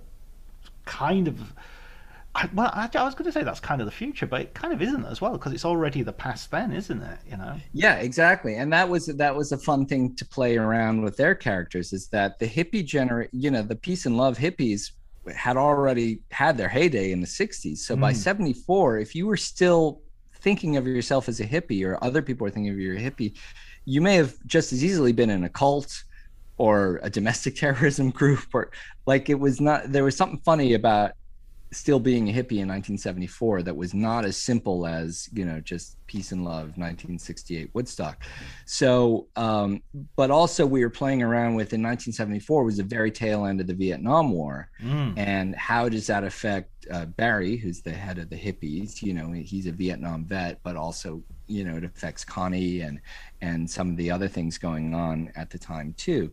kind of, I, well, I, I was going to say that's kind of the future, but it kind of isn't as well, because it's already the past then, isn't it? You know? Yeah, exactly. And that was that was a fun thing to play around with their characters, is that the hippie gener, you know, the peace and love hippies had already had their heyday in the sixties. So mm. by seventy-four, if you were still thinking of yourself as a hippie, or other people are thinking of you as a hippie, you may have just as easily been in a cult or a domestic terrorism group, or like it was not, there was something funny about still being a hippie in nineteen seventy-four that was not as simple as, you know, just peace and love, nineteen sixty-eight Woodstock. So, um, but also we were playing around with, in nineteen seventy-four was the very tail end of the Vietnam War. Mm. And how does that affect uh, Barry, who's the head of the hippies? You know, he's a Vietnam vet, but also, you know, it affects Connie and, and some of the other things going on at the time too.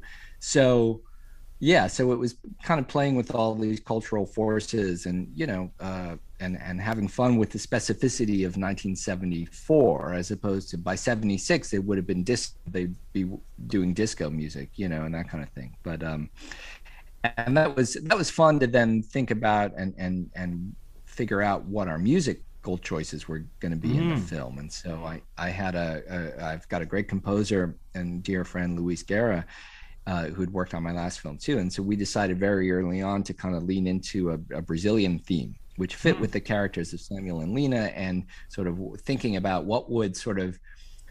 So, yeah, so it was kind of playing with all these cultural forces, and you know, uh, and and having fun with the specificity of nineteen seventy-four, as opposed to by seventy-six it would have been dis they'd be doing disco music, you know, and that kind of thing. But um, and that was that was fun to then think about and and and figure out what our musical choices were going to be mm. in the film. And so I I had a, a I've got a great composer and dear friend, Luis Guerra, Uh, who had worked on my last film too. And so we decided very early on to kind of lean into a, a Brazilian theme, which fit mm. with the characters of Samuel and Lena, and sort of thinking about what would sort of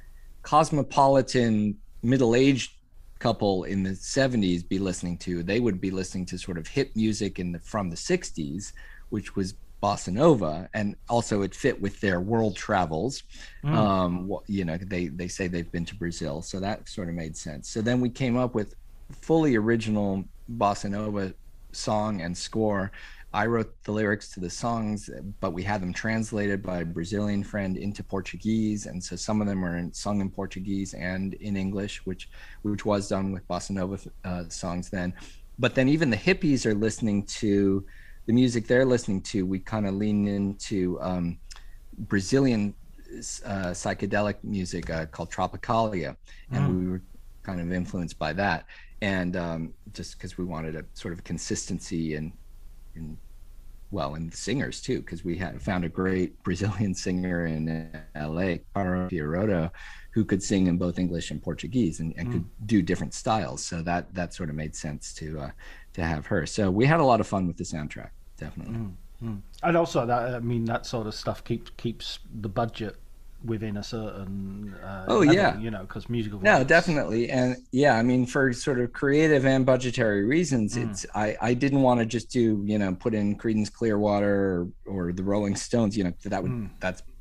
cosmopolitan middle-aged couple in the seventies be listening to. They would be listening to sort of hip music in the, from the sixties, which was bossa nova, and also it fit with their world travels. Mm. Um, you know, they, they say they've been to Brazil, so that sort of made sense. So then we came up with fully original bossa nova song and score. I wrote the lyrics to the songs, but we had them translated by a Brazilian friend into Portuguese, and so some of them are in, sung in Portuguese and in English, which which was done with bossa nova uh, songs then. But then even the hippies are listening to the music they're listening to. We kind of lean into um, Brazilian uh, psychedelic music uh, called Tropicalia, and mm. we were kind of influenced by that. And um, just because we wanted a sort of consistency in, in well, in singers too, because we had found a great Brazilian singer in L A, Caro Pieroto, who could sing in both English and Portuguese, and, and mm. could do different styles. So that that sort of made sense to uh, to have her. So we had a lot of fun with the soundtrack, definitely. Mm. Mm. And also that, I mean, that sort of stuff keeps keeps the budget within a certain uh, oh level, yeah you know, because musical no rights. Definitely. And yeah, I mean, for sort of creative and budgetary reasons, mm. it's I I didn't want to just do, you know, put in Creedence Clearwater or, or the Rolling Stones, you know, that would mm. that's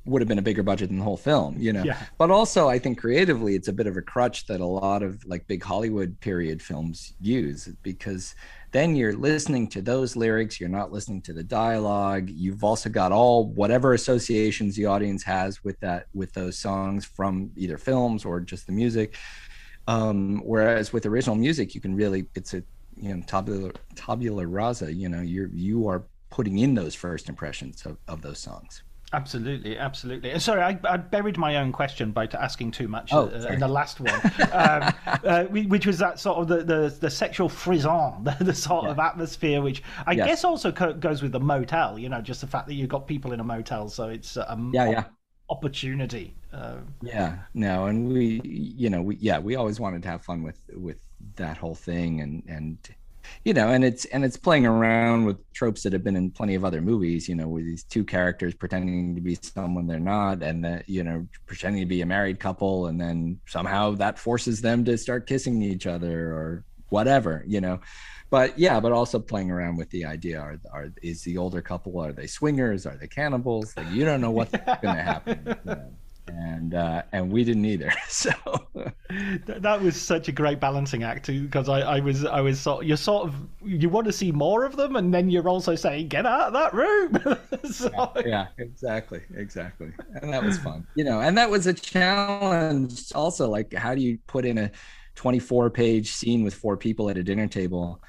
would have been a bigger budget than the whole film, you know. Yeah. But also, I think creatively, it's a bit of a crutch that a lot of like big Hollywood period films use, because then you're listening to those lyrics, you're not listening to the dialogue. You've also got all whatever associations the audience has with that, with those songs from either films or just the music. Um, whereas with original music, you can really, it's a, you know, tabula, tabula rasa, you know, you're, you are putting in those first impressions of, of those songs. Absolutely, absolutely. And sorry, I, I buried my own question by asking too much oh, uh, in the last one, um, uh, which was that sort of the, the, the sexual frisson, the, the sort yeah. of atmosphere, which I yes. guess also co- goes with the motel, you know, just the fact that you've got people in a motel, so it's a yeah, yeah. opportunity. Uh, yeah, no, and we, you know, we, yeah, we always wanted to have fun with, with that whole thing, and, and, you know, and it's and it's playing around with tropes that have been in plenty of other movies, you know, with these two characters pretending to be someone they're not, and that, you know, pretending to be a married couple, and then somehow that forces them to start kissing each other or whatever, you know. But yeah, but also playing around with the idea: are, are is the older couple, are they swingers, are they cannibals? Like, you don't know what's going to happen. You know? And uh, and we didn't either. So that was such a great balancing act, because I, I was I was sort you're sort of you want to see more of them, and then you're also saying, get out of that room. so... yeah, yeah, exactly, exactly. And that was fun, you know. And that was a challenge also. Like, how do you put in a twenty-four page scene with four people at a dinner table,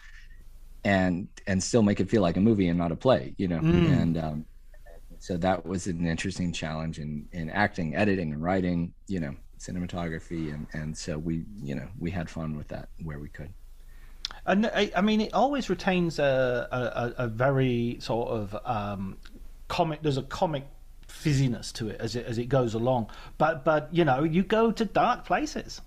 and and still make it feel like a movie and not a play, you know? Mm. And um, so that was an interesting challenge in, in acting, editing, and writing, you know, cinematography. And, and so we, you know, we had fun with that where we could. And I, I mean, it always retains a, a, a very sort of um, comic, there's a comic fizziness to it as it, as it goes along. But, but, you know, you go to dark places.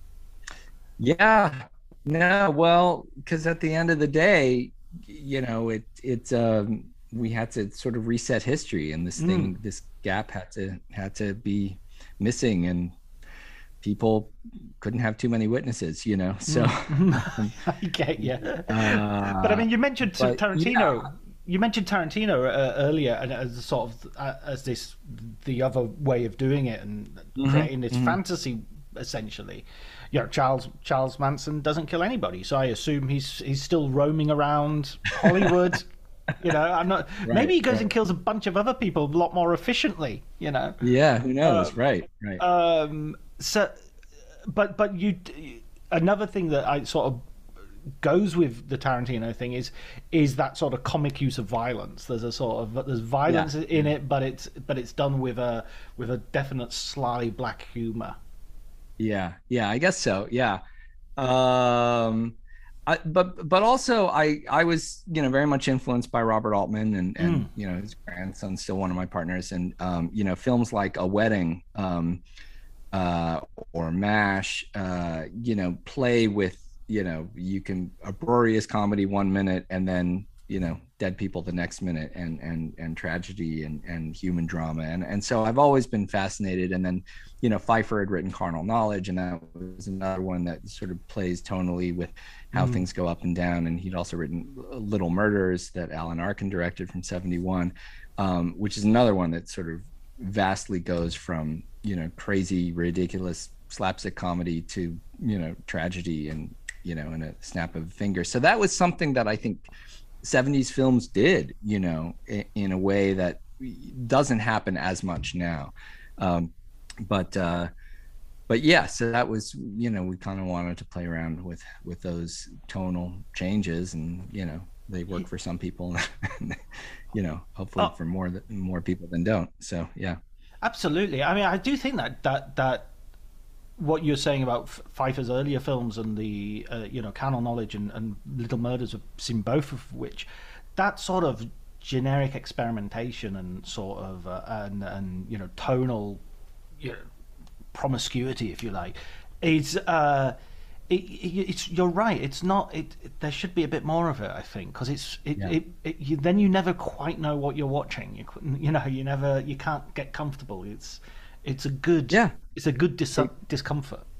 Yeah, no, well, because at the end of the day, you know, it, it's, um, we had to sort of reset history, and this thing, mm. this gap had to had to be missing, and people couldn't have too many witnesses, you know. So mm. I get you. Uh, but I mean, you mentioned but, Tarantino. Yeah. You mentioned Tarantino uh, earlier, and as a sort of uh, as this the other way of doing it and mm-hmm. creating this mm-hmm. fantasy, essentially. You know, Charles Charles Manson doesn't kill anybody, so I assume he's he's still roaming around Hollywood. You know, I'm not. Right, maybe he goes right. and kills a bunch of other people a lot more efficiently. You know. Yeah, who knows? Um, right, right. Um. So, but but you, another thing that I sort of goes with the Tarantino thing is is that sort of comic use of violence. There's a sort of there's violence yeah. in it, but it's but it's done with a with a definite sly black humor. Yeah, yeah, I guess so. Yeah. Um. I, but but also I I was you know very much influenced by Robert Altman, and and mm. you know his grandson's still one of my partners, and um you know films like A Wedding um uh or MASH uh you know play with you know you can uproarious comedy one minute, and then you know dead people the next minute, and and and tragedy and and human drama, and and so I've always been fascinated. And then you know Pfeiffer had written Carnal Knowledge, and that was another one that sort of plays tonally with how mm. things go up and down. And he'd also written Little Murders that Alan Arkin directed from seventy-one, um, which is another one that sort of vastly goes from you know crazy ridiculous slapstick comedy to you know tragedy and you know in a snap of a finger. So that was something that I think seventies films did, you know, in, in a way that doesn't happen as much now. Um, but, uh, but yeah, so that was, you know, we kind of wanted to play around with, with those tonal changes, and, you know, they work for some people, and, you know, hopefully oh. for more, more people than don't. So, yeah. Absolutely. I mean, I do think that, that, that, what you're saying about Pfeiffer's earlier films and the uh, you know Carnal Knowledge and, and Little Murders, I've seen both of which, that sort of generic experimentation and sort of uh, and and you know tonal you know, promiscuity, if you like, is uh, it, it, it's you're right. It's not. It, it there should be a bit more of it, I think, because it's it, yeah. it, it you, then you never quite know what you're watching. You you know you never you can't get comfortable. It's It's a good, yeah. It's a good dis- discomfort.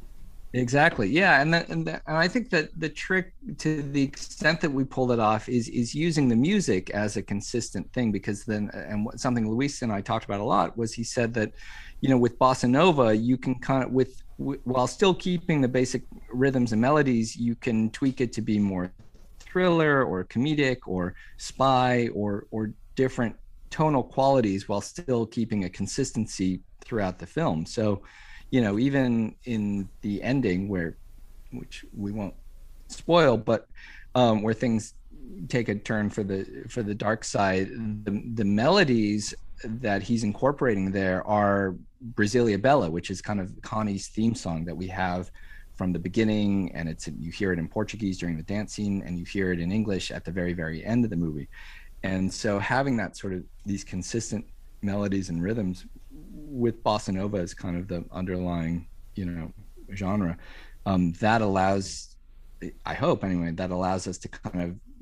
Exactly. Yeah, and that, and, that, and I think that the trick, to the extent that we pulled it off, is is using the music as a consistent thing. Because then, and what, something Luis and I talked about a lot was, he said that, you know, with bossa nova, you can kind of, with, with while still keeping the basic rhythms and melodies, you can tweak it to be more thriller or comedic or spy or or different tonal qualities, while still keeping a consistency throughout the film. So, you know, even in the ending, where, which we won't spoil, but um, where things take a turn for the for the dark side, the, the melodies that he's incorporating there are Brasilia Bella, which is kind of Connie's theme song that we have from the beginning, and it's you hear it in Portuguese during the dance scene, and you hear it in English at the very, very end of the movie. And so having that sort of these consistent melodies and rhythms with bossa nova as kind of the underlying, you know, genre, um, that allows, I hope anyway, that allows us to kind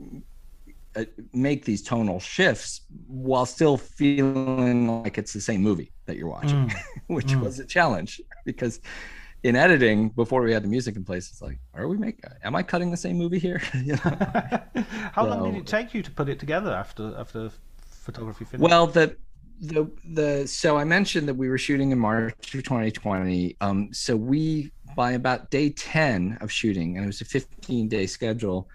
of uh, make these tonal shifts while still feeling like it's the same movie that you're watching, mm. which mm. was a challenge, because in editing, before we had the music in place, it's like, are we making, am I cutting the same movie here? You know? How so, long did it take you to put it together after after photography finished? Well, the the the so I mentioned that we were shooting in March of twenty twenty. Um, so we, by about day ten of shooting, and it was a fifteen day schedule,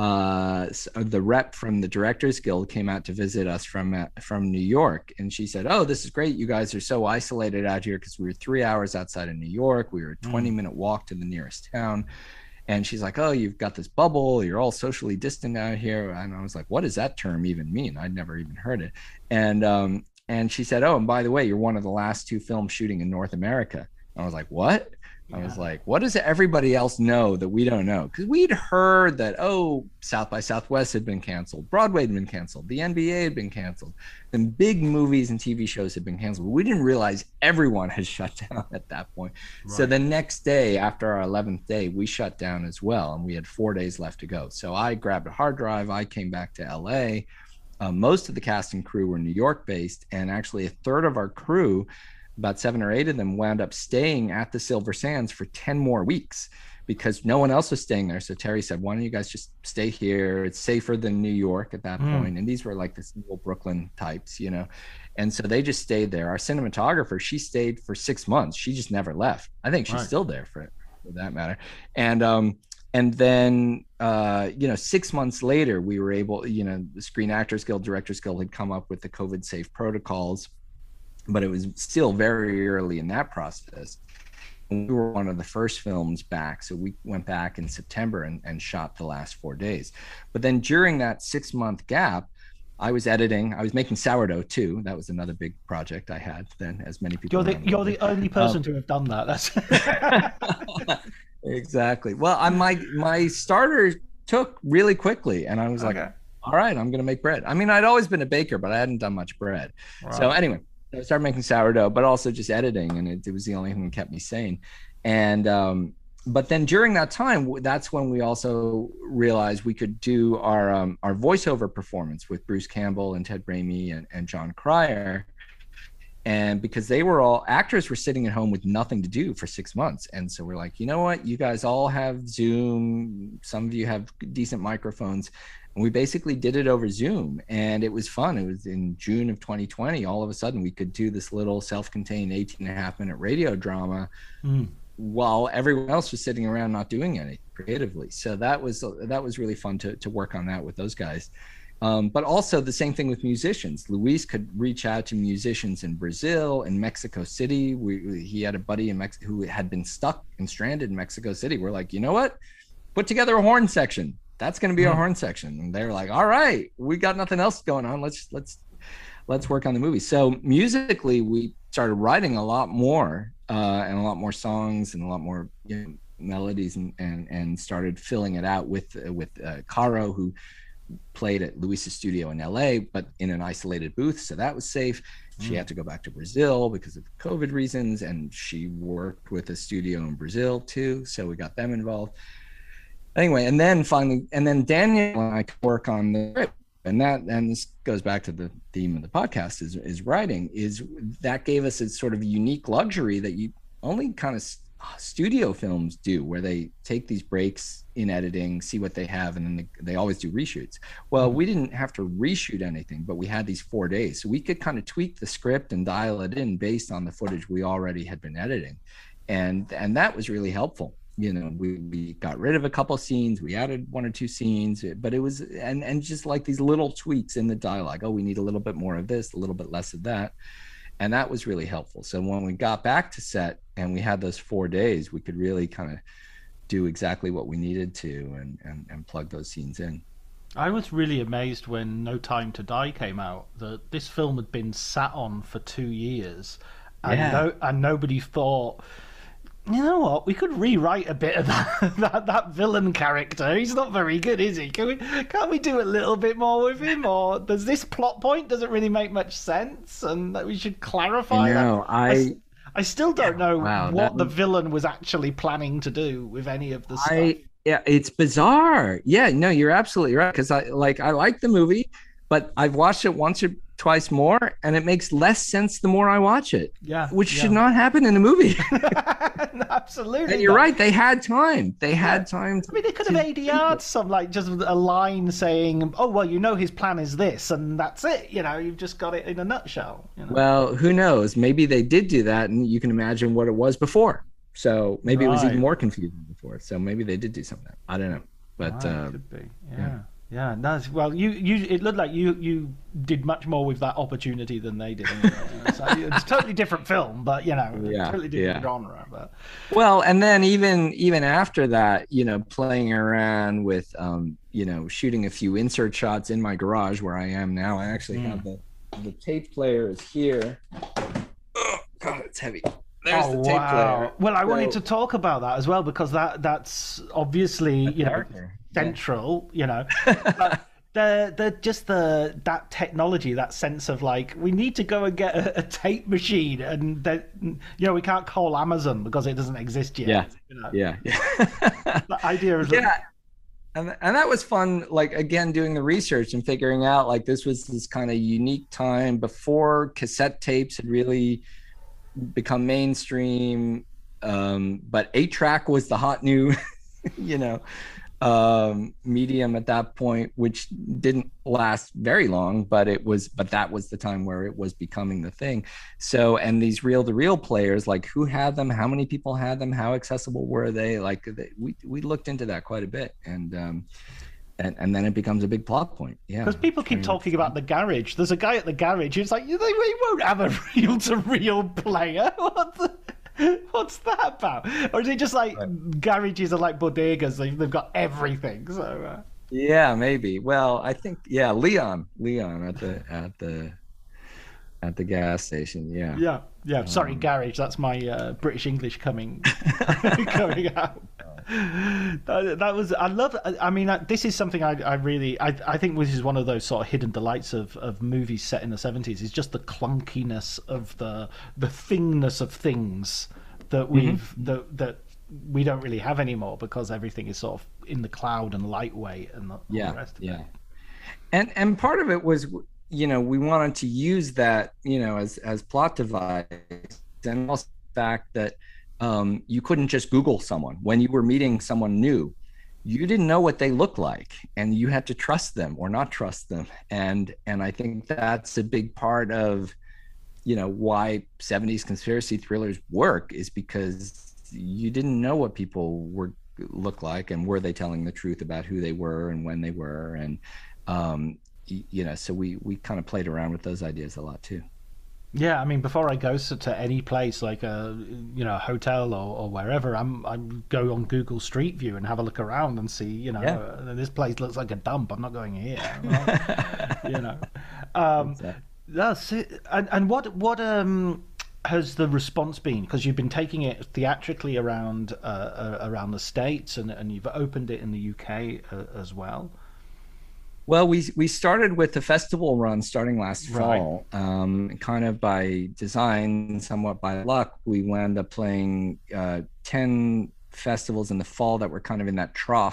uh, the rep from the Directors Guild came out to visit us from uh, from New York, and she said, "Oh, this is great. You guys are so isolated out here, because we were three hours outside of New York. We were a twenty minute walk to the nearest town." And she's like, "Oh, you've got this bubble. You're all socially distant out here." And I was like, "What does that term even mean?" I'd never even heard it. And um, and she said, "Oh, and by the way, you're one of the last two films shooting in North America." And I was like, "What?" I was like, what does everybody else know that we don't know? Because we'd heard that, oh, South by Southwest had been canceled, Broadway had been canceled, the N B A had been canceled, and big movies and T V shows had been canceled. We didn't realize everyone had shut down at that point. Right. So the next day, after our eleventh day, we shut down as well, and we had four days left to go. So I grabbed a hard drive, I came back to L A. Uh, most of the cast and crew were New York based, and actually a third of our crew, about seven or eight of them, wound up staying at the Silver Sands for ten more weeks, because no one else was staying there. So Terry said, "Why don't you guys just stay here? It's safer than New York at that mm. point." And these were like the single Brooklyn types, you know? And so they just stayed there. Our cinematographer, she stayed for six months. She just never left. I think she's right. still there for, for that matter. And, um, and then, uh, you know, six months later, we were able, you know, the Screen Actors Guild, Directors Guild had come up with the COVID safe protocols, but it was still very early in that process. And we were one of the first films back. So we went back in September and, and shot the last four days. But then during that six month gap, I was editing, I was making sourdough too. That was another big project I had then, as many people. You're the, you're the only person um, to have done that. That's exactly. Well, I, my, my starter took really quickly, and I was okay. like, all right, I'm going to make bread. I mean, I'd always been a baker, but I hadn't done much bread. Right. So anyway, I started making sourdough, but also just editing, and it, it was the only thing that kept me sane. And um, but then during that time, that's when we also realized we could do our um, our voiceover performance with Bruce Campbell and Ted Raimi and, and John Cryer. And because they were all actors were sitting at home with nothing to do for six months. And so we're like, you know what, you guys all have Zoom. Some of you have decent microphones. And we basically did it over Zoom, and it was fun. It was in June of twenty twenty. All of a sudden we could do this little self-contained eighteen and a half minute radio drama mm. while everyone else was sitting around not doing anything creatively. So that was, that was really fun to, to work on that with those guys. Um, but also the same thing with musicians. Luis could reach out to musicians in Brazil and Mexico City. We, he had a buddy in Mexico who had been stuck and stranded in Mexico City. We're like, you know what? Put together a horn section. That's going to be mm. our horn section. And they're like, all right, we got nothing else going on. Let's, let's, let's work on the movie. So musically, we started writing a lot more uh, and a lot more songs and a lot more you know, melodies and, and, and started filling it out with, uh, with uh, Caro, who played at Luis's studio in L A, but in an isolated booth. So that was safe. She mm. had to go back to Brazil because of COVID reasons. And she worked with a studio in Brazil too. So we got them involved. Anyway, and then finally, and then Daniel and I could work on the script. And that, and this goes back to the theme of the podcast is, is writing, is that gave us a sort of unique luxury that you only kind of studio films do, where they take these breaks in editing, see what they have, and then they, they always do reshoots. Well, we didn't have to reshoot anything, but we had these four days. So we could kind of tweak the script and dial it in based on the footage we already had been editing. And, and that was really helpful. You know, we, we got rid of a couple of scenes, we added one or two scenes, but it was, and, and just like these little tweaks in the dialogue. Oh, we need a little bit more of this, a little bit less of that. And that was really helpful. So when we got back to set and we had those four days, we could really kind of do exactly what we needed to and, and, and plug those scenes in. I was really amazed when No Time to Die came out, that this film had been sat on for two years and, Yeah. no, and nobody thought, you know what, we could rewrite a bit of that, that that villain character. He's not very good, is he? Can we, can't we do a little bit more with him? Or does this plot point doesn't really make much sense, and that we should clarify No, that? I, I, I still don't know wow, what that the was- villain was actually planning to do with any of the stuff. I, yeah, it's bizarre. Yeah, no, you're absolutely right. Because I like I like the movie, but I've watched it once or twice more, and it makes less sense the more I watch it. Yeah, which yeah. should not happen in a movie. Absolutely. And you're not. right. They had time. They had Yeah. time. To, I mean, they could have A D R'd some, like, just a line saying, oh, well, you know his plan is this, and that's it. You know, you've just got it in a nutshell. You know? Well, who knows? Maybe they did do that, and you can imagine what it was before. So maybe it was even Right. more confusing before. So maybe they did do something. I don't know. But Right, uh, could be. yeah. Yeah. Yeah, that's well. You, you. It looked like you, you did much more with that opportunity than they did. Anyway. So it's a totally different film, but you know, Yeah, totally different yeah. genre. But well, and then even even after that, you know, playing around with, um, you know, shooting a few insert shots in my garage where I am now. I actually Mm. have the the tape player is here. Oh God, it's heavy. There's oh the tape wow! player. Well, I wanted to So- talk about that as well, because that that's obviously you know character. central. You know, but the the just the that technology, that sense of like we need to go and get a, a tape machine, and that you know we can't call Amazon because it doesn't exist yet. Yeah. You know? Yeah. yeah. The idea of yeah. And, and that was fun, like, again, doing the research and figuring out, like, this was this kind of unique time before cassette tapes had really become mainstream. Um, but eight track was the hot new, you know, um, medium at that point, which didn't last very long, but it was, but that was the time where it was becoming the thing. So, and these reel to reel players, like, who had them, how many people had them, how accessible were they? Like, they, we, we looked into that quite a bit. And, um, and, and then it becomes a big plot point. Yeah. Because people keep talking about the garage. There's a guy at the garage who's like, you know, we won't have a reel-to-reel player. What the, what's that about? Or is it just like Right. garages are like bodegas? They've, they've got everything. So uh... Yeah, maybe. Well, I think, yeah, Leon, Leon at the, at the, at the gas station. Yeah. yeah, yeah. Sorry, garage. That's my uh, British English coming coming out. That, that was I love. I mean, uh, this is something I, I really. I, I think this is one of those sort of hidden delights of, of movies set in the seventies. Is just the clunkiness of the the thingness of things that we've Mm-hmm. that that we don't really have anymore because everything is sort of in the cloud and lightweight and all Yeah. the rest of Yeah. it. And, and part of it was, you know, we wanted to use that, you know, as, as plot device, and also the fact that um, you couldn't just Google someone when you were meeting someone new. You didn't know what they looked like, and you had to trust them or not trust them. And and I think that's a big part of, you know, why seventies conspiracy thrillers work, is because you didn't know what people were look like, and were they telling the truth about who they were and when they were, and um, y- you know, so we we kind of played around with those ideas a lot too. Yeah, I mean, before I go to, to any place like a you know a hotel or, or wherever, I'm I go on Google Street View and have a look around and see you know Yeah. uh, this place looks like a dump. I'm not going here. Right? you know, um, Exactly. that's it. And, and what what um has the response been? Because you've been taking it theatrically around uh, uh, around the States, and and you've opened it in the U K uh, as well. Well, we we started with the festival run starting last Right. fall. Um, kind of by design, somewhat by luck, we wound up playing uh, ten festivals in the fall that were kind of in that trough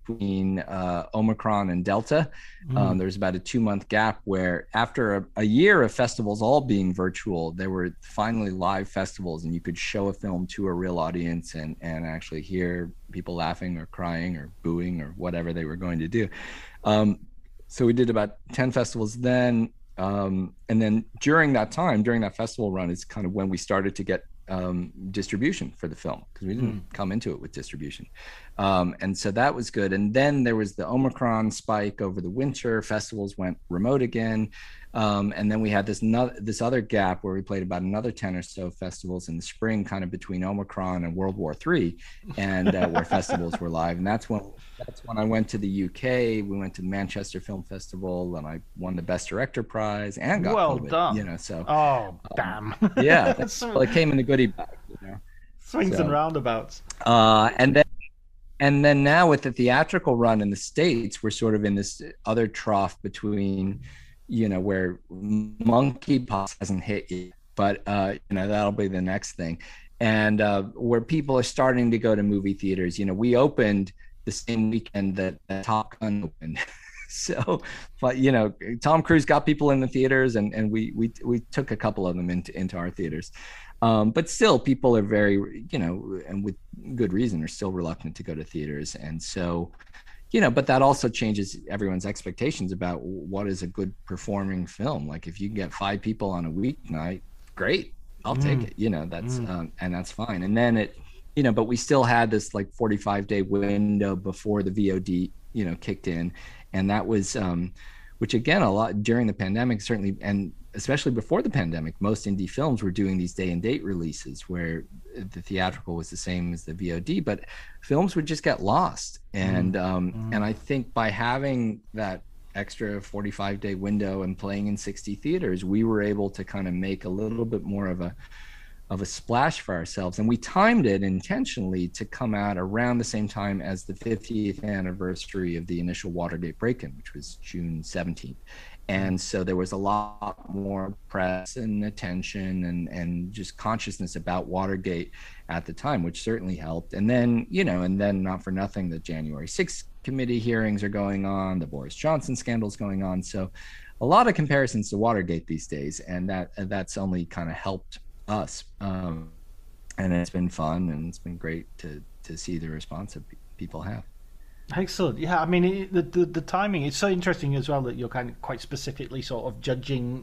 between uh, Omicron and Delta. Mm. Um, there was about a two month gap where after a, a year of festivals all being virtual, there were finally live festivals and you could show a film to a real audience and, and actually hear people laughing or crying or booing or whatever they were going to do. Um, so we did about ten festivals then. Um, and then during that time, during that festival run, is kind of when we started to get um, distribution for the film, because we didn't mm. come into it with distribution. Um, and so that was good. And then there was the Omicron spike over the winter. Festivals went remote again. Um, and then we had this no- this other gap where we played about another ten or so festivals in the spring, kind of between Omicron and World War Three, and uh, where festivals were live. And that's when that's when I went to the U K. We went to the Manchester Film Festival, and I won the Best Director prize and got well COVID, done. You know, so oh um, damn, yeah, that's, well, it came in the goodie bag, you know. Swings so, and roundabouts. Uh, and then. And then now with the theatrical run in the States, we're sort of in this other trough between, you know, where monkeypox hasn't hit yet, but, uh, you know, that'll be the next thing. And uh, where people are starting to go to movie theaters. You know, we opened the same weekend that, that Top Gun opened. So, but, you know, Tom Cruise got people in the theaters, and, and we, we, we took a couple of them into, into our theaters. Um, but still, people are very, you know, and with good reason, are still reluctant to go to theaters. And so, you know, but that also changes everyone's expectations about what is a good performing film. Like if you can get five people on a weeknight, great, I'll mm. take it. You know, that's mm. um, and that's fine. And then it, you know, but we still had this like forty-five day window before the V O D, you know, kicked in, and that was, um, which again, a lot during the pandemic certainly, and especially before the pandemic, most indie films were doing these day and date releases where the theatrical was the same as the V O D, but films would just get lost. And mm. um, mm. and I think by having that extra forty-five day window and playing in sixty theaters, we were able to kind of make a little bit more of a of a splash for ourselves. And we timed it intentionally to come out around the same time as the fiftieth anniversary of the initial Watergate break-in, which was June seventeenth. And so there was a lot more press and attention and, and just consciousness about Watergate at the time, which certainly helped. And then, you know, and then not for nothing, the January sixth committee hearings are going on, the Boris Johnson scandal is going on. So a lot of comparisons to Watergate these days. And that that's only kind of helped us. Um, and it's been fun, and it's been great to, to see the response that pe- people have. Excellent. Yeah, I mean, it, the, the the timing is so interesting as well, that you're kind of quite specifically sort of judging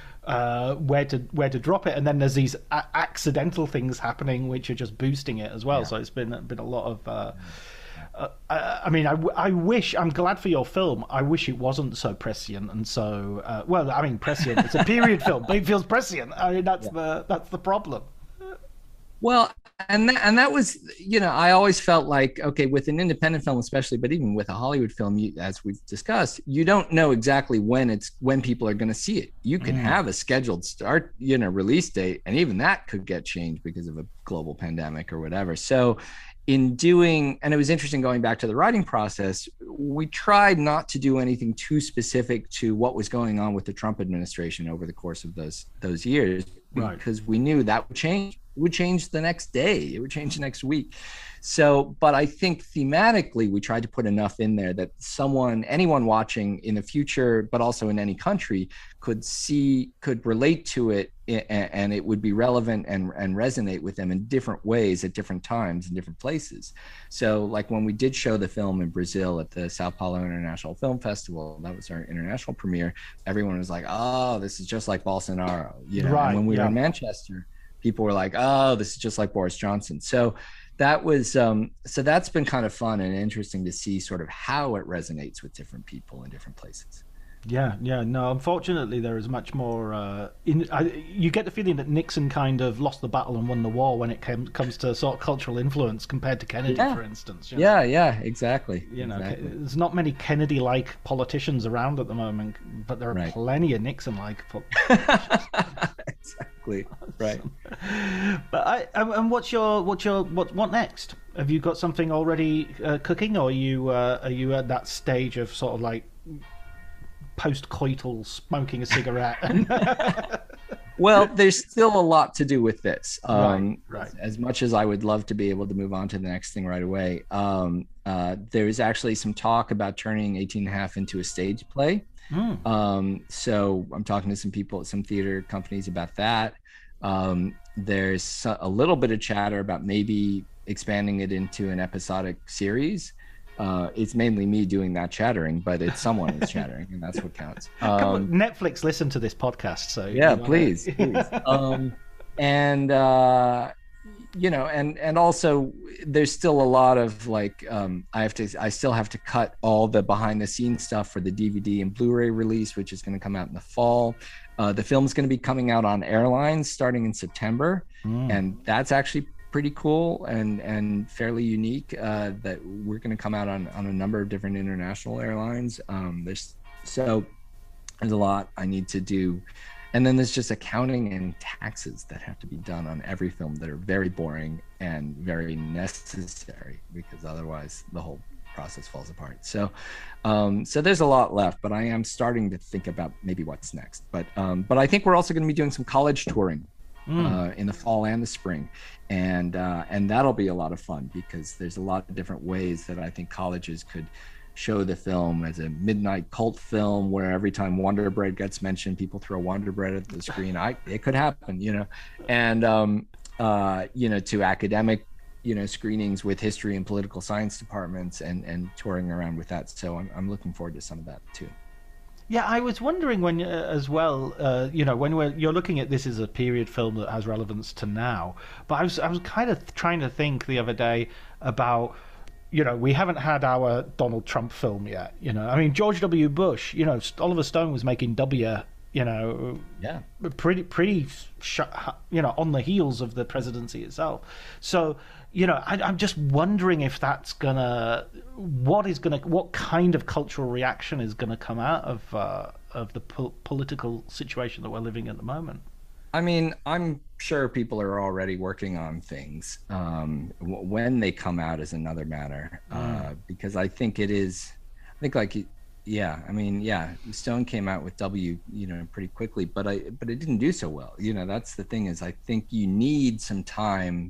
uh, where to where to drop it, and then there's these a- accidental things happening which are just boosting it as well. Yeah. So it's been been a lot of. Uh, uh, I, I mean, I, I wish I'm glad for your film. I wish it wasn't so prescient and so uh, well. I mean, prescient. It's a period film, but it feels prescient. I mean, that's yeah. the that's the problem. Well, and that, and that was, you know, I always felt like, okay, with an independent film especially, but even with a Hollywood film, you, as we've discussed, you don't know exactly when it's when people are going to see it. You can mm. have a scheduled start, you know, release date, and even that could get changed because of a global pandemic or whatever. So in doing, and it was interesting going back to the writing process, we tried not to do anything too specific to what was going on with the Trump administration over the course of those those years, right. because we knew that would change. It would change the next day. It would change the next week. So, but I think thematically, we tried to put enough in there that someone, anyone watching in the future, but also in any country, could see, could relate to it, and it would be relevant and, and resonate with them in different ways at different times in different places. So like when we did show the film in Brazil at the Sao Paulo International Film Festival, that was our international premiere, everyone was like, oh, this is just like Bolsonaro. You know, right, and when we yeah. were in Manchester, people were like, oh, this is just like Boris Johnson. So that was, um, so that's been kind of fun and interesting to see sort of how it resonates with different people in different places. Yeah, yeah, no, unfortunately there is much more, uh, in, I, you get the feeling that Nixon kind of lost the battle and won the war when it came, comes to sort of cultural influence compared to Kennedy, yeah. for instance. You know? Yeah, yeah, exactly. You know, exactly. There's not many Kennedy-like politicians around at the moment, but there are right. plenty of Nixon-like politicians. Exactly. Right. But I, and what's your what's your what what next? Have you got something already uh, cooking, or are you uh, are you at that stage of sort of like post-coital smoking a cigarette? Well, there's still a lot to do with this. Um, right, right. As much as I would love to be able to move on to the next thing right away, um, Uh, there is actually some talk about turning eighteen and a half into a stage play. Mm. Um, so I'm talking to some people at some theater companies about that. Um, there's a little bit of chatter about maybe expanding it into an episodic series. Uh, it's mainly me doing that chattering, but it's someone is chattering, and that's what counts. Um, Netflix listen to this podcast, so yeah, please, please. Um, and uh, you know, and and also there's still a lot of like um, I have to, I still have to cut all the behind the scenes stuff for the D V D and Blu-ray release, which is going to come out in the fall. Uh, the film's going to be coming out on airlines starting in September, mm. and that's actually pretty cool and and fairly unique. Uh, that we're going to come out on on a number of different international airlines. Um, there's so there's a lot I need to do, and then there's just accounting and taxes that have to be done on every film that are very boring and very necessary, because otherwise the whole process falls apart. So um so there's a lot left, but I am starting to think about maybe what's next. But um but I think we're also going to be doing some college touring mm. uh in the fall and the spring, and uh and that'll be a lot of fun, because there's a lot of different ways that I think colleges could show the film as a midnight cult film, where every time Wonder Bread gets mentioned, people throw Wonder Bread at the screen. I it could happen, you know. And um uh you know, to academic you know, screenings with history and political science departments, and, and touring around with that. So I'm, I'm looking forward to some of that too. Yeah, I was wondering when, uh, as well, uh, you know, when we're, you're looking at this as a period film that has relevance to now, but I was, I was kind of trying to think the other day about, you know, we haven't had our Donald Trump film yet, you know, I mean, George W. Bush, you know, Oliver Stone was making W, you know, yeah, pretty, pretty, you know, on the heels of the presidency itself. So, you know, I, I'm just wondering if that's gonna, what is gonna, what kind of cultural reaction is gonna come out of uh, of the po- political situation that we're living at the moment. I mean, I'm sure people are already working on things. Um, w- when they come out is another matter, uh, mm. because I think it is, I think like, yeah, I mean, yeah, Stone came out with W, you know, pretty quickly, but I, but it didn't do so well. You know, that's the thing, is I think you need some time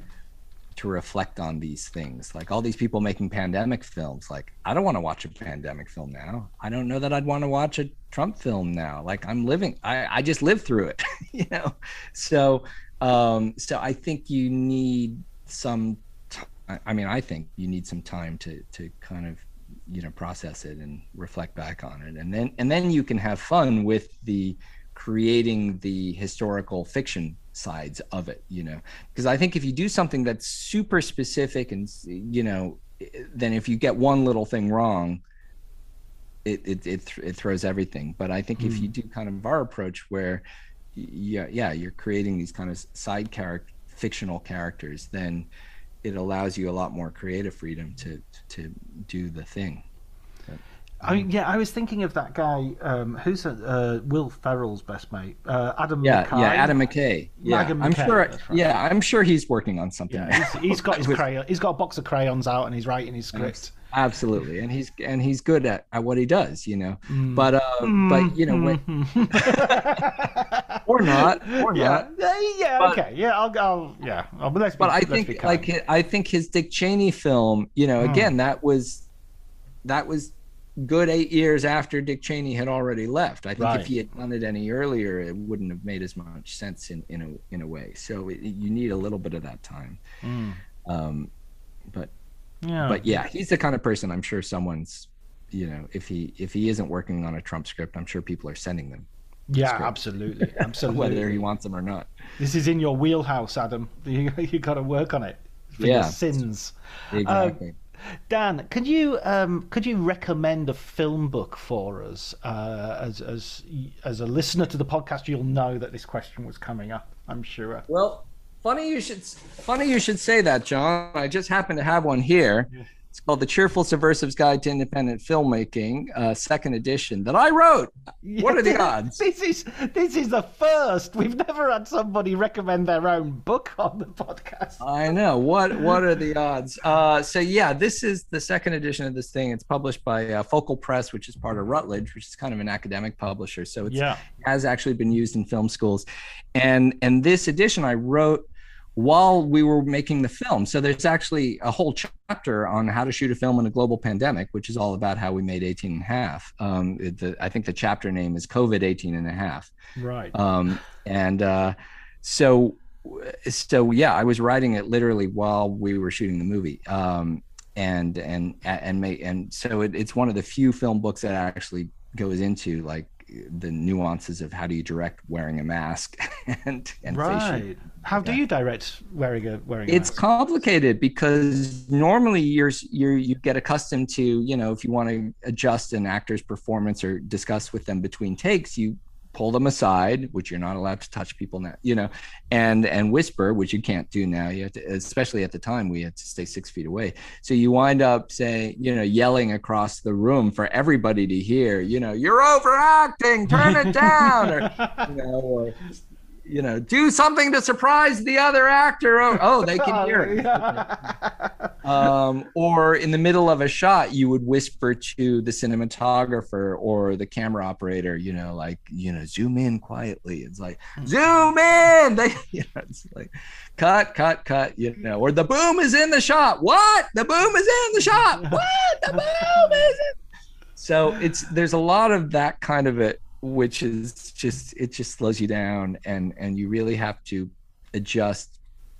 to reflect on these things. Like all these people making pandemic films, like I don't want to watch a pandemic film now. I don't know that I'd want to watch a Trump film now. Like I'm living, I, I just lived through it, you know? So, um, so I think you need some, t- I mean, I think you need some time to, to kind of, you know, process it and reflect back on it. And then, and then you can have fun with the creating the historical fiction sides of it, you know, because I think if you do something that's super specific and, you know, then if you get one little thing wrong, it it it, th- it throws everything. But I think mm. if you do kind of our approach where, yeah, yeah, you're creating these kind of side character, fictional characters, then it allows you a lot more creative freedom to to do the thing. I mean, yeah, I was thinking of that guy, um, who's uh, Will Ferrell's best mate, uh, Adam yeah, McKay. Yeah, Adam McKay. Yeah, Adam I'm McKay, sure. right. Yeah, I'm sure he's working on something. Yeah, he's, he's got his crayon. He's got a box of crayons out, and he's writing his script. Absolutely, and he's and he's good at, at what he does, you know. Mm. But uh, mm. but you know, when... or not, or yeah. not. Yeah, but, okay, yeah, I'll go. Yeah, but, let's be, but I let's think like I think his Dick Cheney film, you know, mm. again, that was that was. good eight years after Dick Cheney had already left. I think right. if he had done it any earlier, it wouldn't have made as much sense in, in a in a way. So it, you need a little bit of that time. Mm. Um, but yeah, but yeah, he's the kind of person I'm sure someone's, you know, if he if he isn't working on a Trump script, I'm sure people are sending them. Yeah, absolutely, absolutely. Whether he wants them or not. This is in your wheelhouse, Adam. You you got to work on it for yeah, your sins. Exactly. Uh, Dan, could you um, could you recommend a film book for us? Uh, as as as a listener to the podcast, you'll know that this question was coming up, I'm sure. Well, funny you should funny you should say that, John. I just happen to have one here. Yeah. It's called The Cheerful Subversive's Guide to Independent Filmmaking, uh, second edition, that I wrote. Yeah. What are the odds? This is this is the first. We've never had somebody recommend their own book on the podcast. I know. What What are the odds? Uh, so yeah, this is the second edition of this thing. It's published by uh, Focal Press, which is part of Routledge, which is kind of an academic publisher. So it's, yeah. it has actually been used in film schools. And and this edition I wrote while we were making the film. So there's actually a whole chapter on how to shoot a film in a global pandemic, which is all about how we made eighteen and a half. Um, the, I think the chapter name is COVID eighteen and a half. Right. Um, and uh, so, so yeah, I was writing it literally while we were shooting the movie. Um, and, and, and, and, and so it, it's one of the few film books that actually goes into like the nuances of how do you direct wearing a mask and, and right. facial. How do you direct wearing a wearing a It's mask? complicated because normally you're you're you get accustomed to, you know, if you want to adjust an actor's performance or discuss with them between takes, you pull them aside, which you're not allowed to touch people now, you know, and and whisper, which you can't do now. You have to, especially at the time, we had to stay six feet away. So you wind up saying, you know, yelling across the room for everybody to hear, you know, you're overacting, turn it down, or, you know, or, you know, do something to surprise the other actor. Oh, oh they can hear it. Um, or in the middle of a shot, you would whisper to the cinematographer or the camera operator, you know, like, you know, zoom in quietly. It's like, zoom in. They, you know, it's like, cut, cut, cut, you know, or the boom is in the shot. What? The boom is in the shot. What? The boom is in. So it's, there's a lot of that kind of it, which is just, it just slows you down, and and you really have to adjust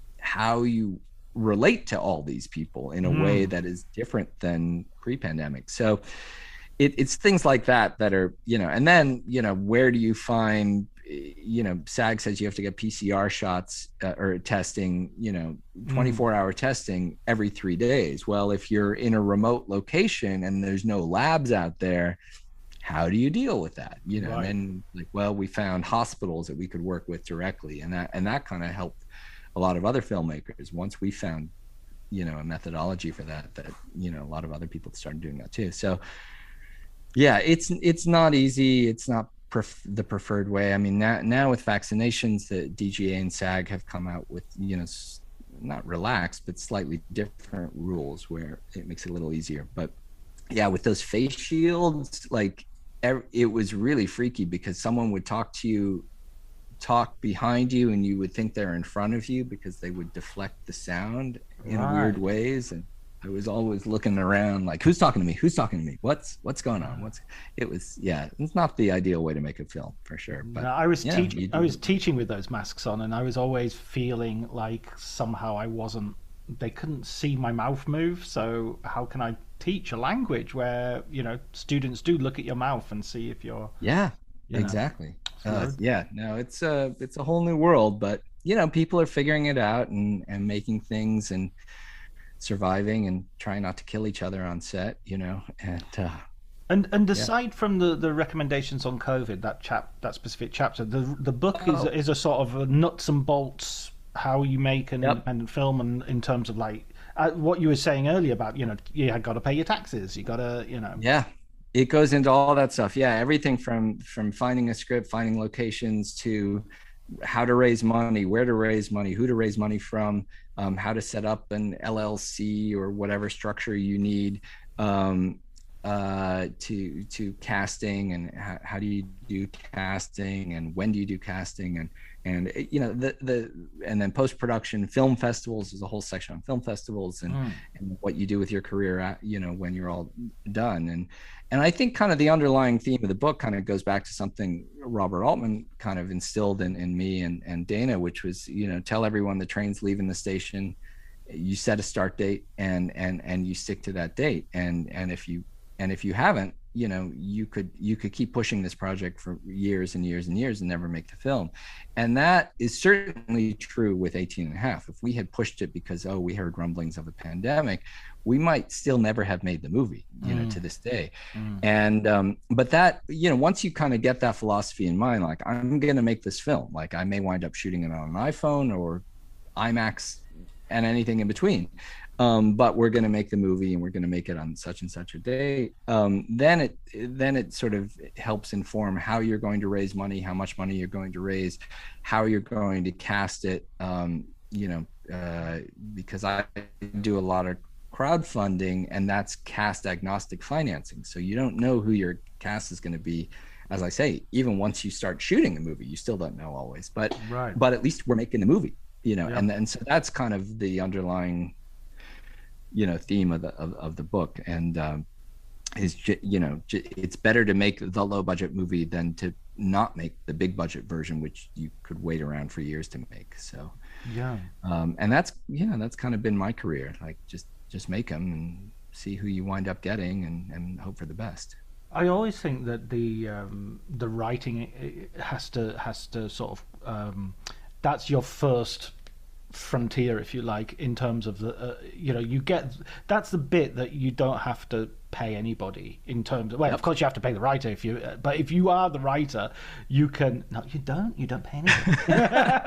how you relate to all these people in a mm. way that is different than pre-pandemic. So it, it's things like that that are, you know, and then, you know, where do you find, you know, SAG says you have to get P C R shots uh, or testing, you know, twenty-four hour mm. testing every three days. Well, if you're in a remote location and there's no labs out there, how do you deal with that? You know, right. And like, well, we found hospitals that we could work with directly, and that and that kind of helped a lot of other filmmakers. Once we found, you know, a methodology for that, that, you know, a lot of other people started doing that too. So yeah, it's it's not easy. It's not pref- the preferred way. I mean, now now with vaccinations, the D G A and SAG have come out with, you know, not relaxed, but slightly different rules where it makes it a little easier. But yeah, with those face shields, like, it was really freaky because someone would talk to you, talk behind you, and you would think they're in front of you because they would deflect the sound in right. weird ways. And I was always looking around like, who's talking to me? Who's talking to me? What's what's going on? What's it was yeah, it's not the ideal way to make a film for sure. But no, I was yeah, teaching I was teaching with those masks on, and I was always feeling like somehow I wasn't, they couldn't see my mouth move. So how can I teach a language where, you know, students do look at your mouth and see if you're yeah you know, exactly uh, yeah no it's a it's a whole new world, but you know, people are figuring it out and and making things and surviving and trying not to kill each other on set, you know. And uh and and aside yeah. from the the recommendations on COVID, that chap that specific chapter, the the book oh. is is a sort of a nuts and bolts how you make an yep. independent film, and in terms of like Uh, what you were saying earlier about, you know, you got to pay your taxes, you got to, you know. Yeah, it goes into all that stuff. Yeah, everything from from finding a script, finding locations, to how to raise money, where to raise money, who to raise money from, um, how to set up an L L C or whatever structure you need, um, uh, to to casting, and how, how do you do casting, and when do you do casting, and and you know, the the and then post-production, film festivals is a whole section on film festivals, and, mm. and what you do with your career at, you know, when you're all done. And and I think kind of the underlying theme of the book kind of goes back to something Robert Altman kind of instilled in, in me and, and Dana, which was, you know, tell everyone the train's leaving the station, you set a start date, and and and you stick to that date. And and if you and if you haven't, you know, you could you could keep pushing this project for years and years and years and never make the film. And that is certainly true with eighteen and a half. If we had pushed it because, oh, we heard rumblings of a pandemic, we might still never have made the movie, you know, mm. to this day. Mm. And um, but that, you know, once you kind of get that philosophy in mind, like, I'm going to make this film, like I may wind up shooting it on an iPhone or IMAX and anything in between. Um, but we're going to make the movie, and we're going to make it on such and such a day. Um, then it then it sort of helps inform how you're going to raise money, how much money you're going to raise, how you're going to cast it. Um, you know, uh, because I do a lot of crowdfunding, and that's cast agnostic financing. So you don't know who your cast is going to be. As I say, even once you start shooting the movie, you still don't know always. But right. but at least we're making the movie. you know, Yeah. and and so that's kind of the underlying, you know, theme of the of, of the book. And um, is ju- you know, ju- it's better to make the low budget movie than to not make the big budget version, which you could wait around for years to make. So Yeah. um, and that's yeah, that's kind of been my career. Like just just make them and see who you wind up getting, and and hope for the best. I always think that the um, the writing it- it has to has to sort of um, that's your first frontier, if you like, in terms of the uh, you know, you get that's the bit that you don't have to pay anybody in terms of, well, of course you have to pay the writer if you uh, but if you are the writer, you can no you don't you don't pay anybody.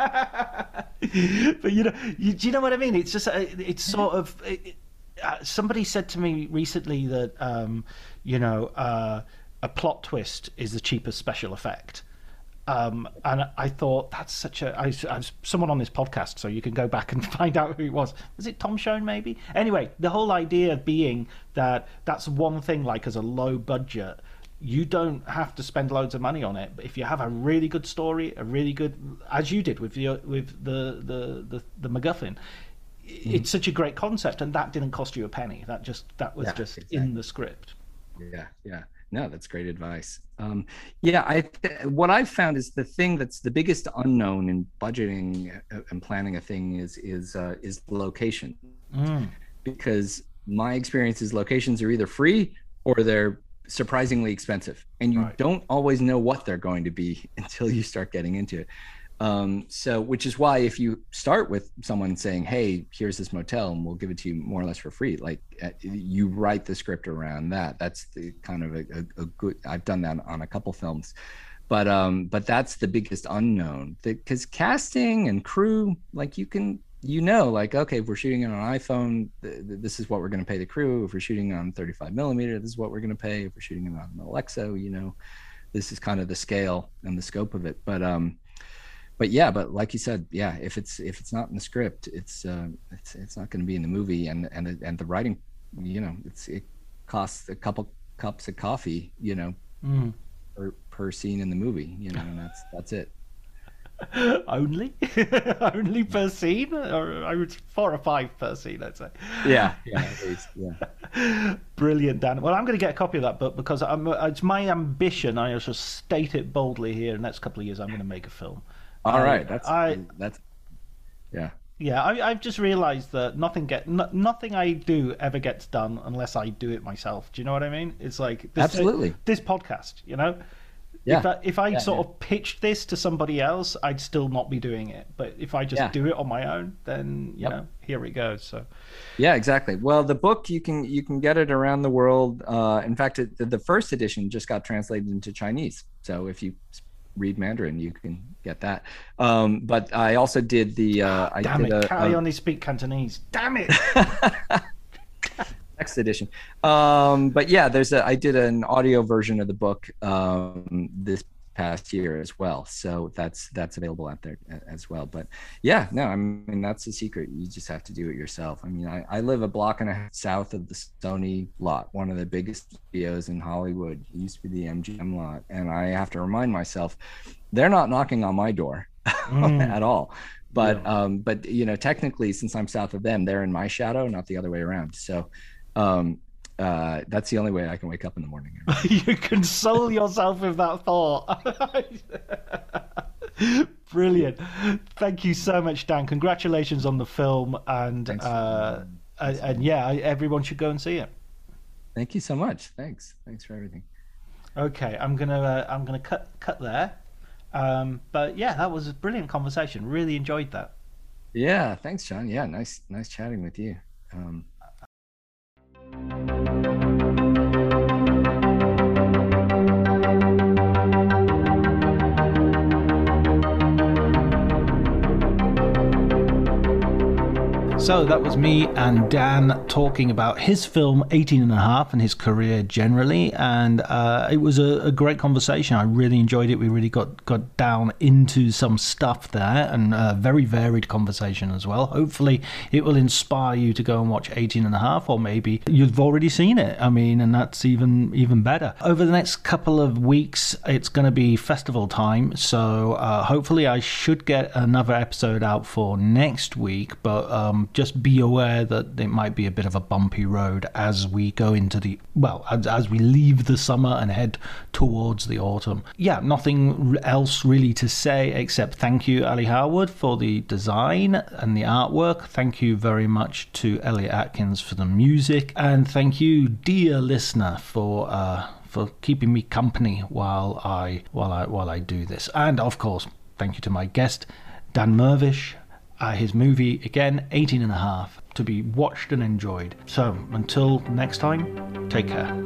But you know, you, do you know what I mean? It's just uh, it's sort of it, uh, somebody said to me recently that um, you know uh, a plot twist is the cheapest special effect. Um, and I thought that's such a. I, I was someone on this podcast, so you can go back and find out who it was. Was it Tom Schoen, maybe? Anyway, the whole idea being that that's one thing. Like as a low budget, you don't have to spend loads of money on it. But if you have a really good story, a really good, as you did with the with the the the, the MacGuffin, mm. it's such a great concept, and that didn't cost you a penny. That just that was Yeah, just exactly. in the script. Yeah, yeah. No, that's great advice. Um, yeah, I th- what I've found is the thing that's the biggest unknown in budgeting and planning a thing is is uh, is the location, Mm. because my experience is locations are either free or they're surprisingly expensive, and you Right. don't always know what they're going to be until you start getting into it. Um, so, which is why if you start with someone saying, "Hey, here's this motel, and we'll give it to you more or less for free," like uh, you write the script around that. That's the kind of a, a, a good. I've done that on a couple films, but um, but that's the biggest unknown, because casting and crew, like you can, you know, like okay, if we're shooting it on an iPhone, th- th- this is what we're going to pay the crew. If we're shooting on thirty-five millimeter, this is what we're going to pay. If we're shooting it on an Alexa, you know, this is kind of the scale and the scope of it. But um. But yeah, but like you said, yeah, if it's if it's not in the script, it's uh, it's it's not going to be in the movie, and and and the writing, you know, it's it costs a couple cups of coffee, you know, Mm. per per scene in the movie, you know, and that's that's it. Only, only per scene, or I would four or five per scene, I'd say. Yeah, yeah, at least, yeah. Brilliant, Dan. Well, I'm going to get a copy of that book because I'm, it's my ambition. I shall state it boldly here. In the next couple of years, I'm going to make a film. All I- right, that's I, that's yeah. yeah. I, I've just realised that nothing get no, nothing I do ever gets done unless I do it myself. Do you know what I mean? It's like this, Absolutely. this podcast. You know. Yeah. If I, if I Yeah, sort yeah. of pitched this to somebody else, I'd still not be doing it. But if I just Yeah. do it on my own, then you Yep. know, here it goes. So Yeah, exactly. Well, the book you can you can get it around the world. Uh, in fact, it, the, the first edition just got translated into Chinese. So if you read Mandarin, you can get that. Um, but I also did the. Uh, I damn did it! a, I a- only speak Cantonese. Damn it! next edition. Um, but yeah, there's a. I did an audio version of the book um, this past year as well. So that's that's available out there a- as well. But yeah, no, I mean that's the secret. You just have to do it yourself. I mean, I, I live a block and a half south of the Sony lot, one of the biggest studios in Hollywood. It used to be the M G M lot, and I have to remind myself, they're not knocking on my door at all. But Yeah. um, but you know, technically, since I'm south of them, they're in my shadow, not the other way around. So. Um, uh, that's the only way I can wake up in the morning. You console yourself with that thought. Brilliant. Thank you so much, Dan. Congratulations on the film, and Thanks. uh, and, and yeah, I- everyone should go and see it. Thank you so much. Thanks. Thanks for everything. Okay, I'm gonna uh, I'm gonna cut cut there. Um, but yeah, that was a brilliant conversation. Really enjoyed that. Yeah. Thanks, John. Yeah. Nice, nice chatting with you. Um, So that was me and Dan talking about his film eighteen and a half and his career generally, and uh, it was a, a great conversation. I really enjoyed it. We really got, got down into some stuff there, and a very varied conversation as well. Hopefully it will inspire you to go and watch eighteen and a half, or maybe you've already seen it. I mean, and that's even even better. Over the next couple of weeks, it's going to be festival time, so uh, hopefully I should get another episode out for next week, but um, just be aware that it might be a bit of a bumpy road as we go into the, well, as, as we leave the summer and head towards the autumn. Yeah, nothing else really to say except thank you, Ali Harwood, for the design and the artwork. Thank you very much to Elliot Atkins for the music, and thank you, dear listener, for uh, for keeping me company while I while I while I do this. And of course, thank you to my guest, Dan Mirvish. Uh, his movie, again, eighteen and a half, to be watched and enjoyed. So, until next time, take care.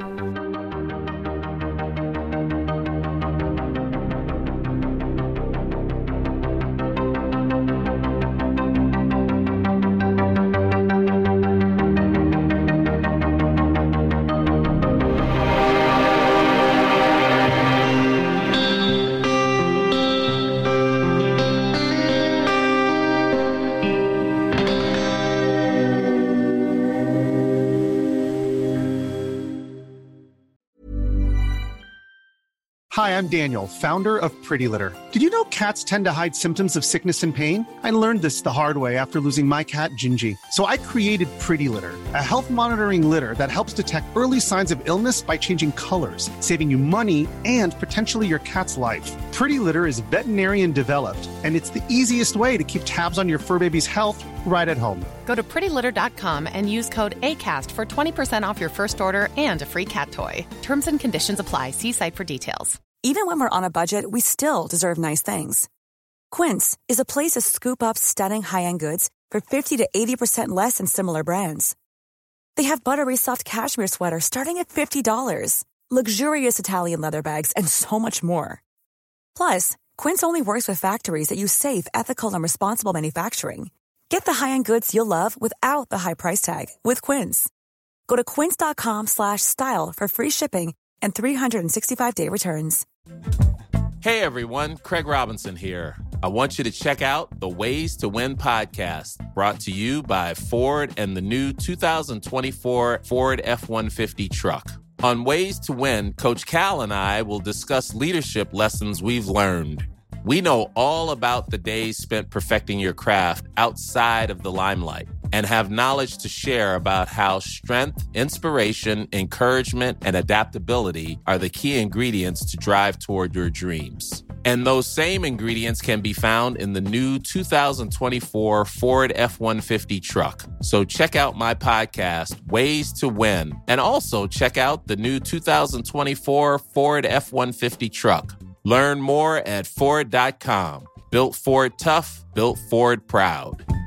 Hi, I'm Daniel, founder of Pretty Litter. Did you know cats tend to hide symptoms of sickness and pain? I learned this the hard way after losing my cat, Gingy. So I created Pretty Litter, a health monitoring litter that helps detect early signs of illness by changing colors, saving you money and potentially your cat's life. Pretty Litter is veterinarian developed, and it's the easiest way to keep tabs on your fur baby's health right at home. Go to pretty litter dot com and use code ACAST for twenty percent off your first order and a free cat toy. Terms and conditions apply. See site for details. Even when we're on a budget, we still deserve nice things. Quince is a place to scoop up stunning high-end goods for fifty to eighty percent less than similar brands. They have buttery soft cashmere sweaters starting at fifty dollars, luxurious Italian leather bags, and so much more. Plus, Quince only works with factories that use safe, ethical, and responsible manufacturing. Get the high-end goods you'll love without the high price tag with Quince. Go to quince dot com slash style for free shipping and three sixty-five day returns. Hey everyone, Craig Robinson here. I want you to check out the Ways to Win podcast, brought to you by Ford and the new two thousand twenty-four Ford F one fifty truck. On Ways to Win, Coach Cal and I will discuss leadership lessons we've learned. We know all about the days spent perfecting your craft outside of the limelight, and have knowledge to share about how strength, inspiration, encouragement, and adaptability are the key ingredients to drive toward your dreams. And those same ingredients can be found in the new two thousand twenty-four Ford F one fifty truck. So check out my podcast, Ways to Win, and also check out the new two thousand twenty-four Ford F one fifty truck. Learn more at Ford dot com. Built Ford tough, built Ford proud.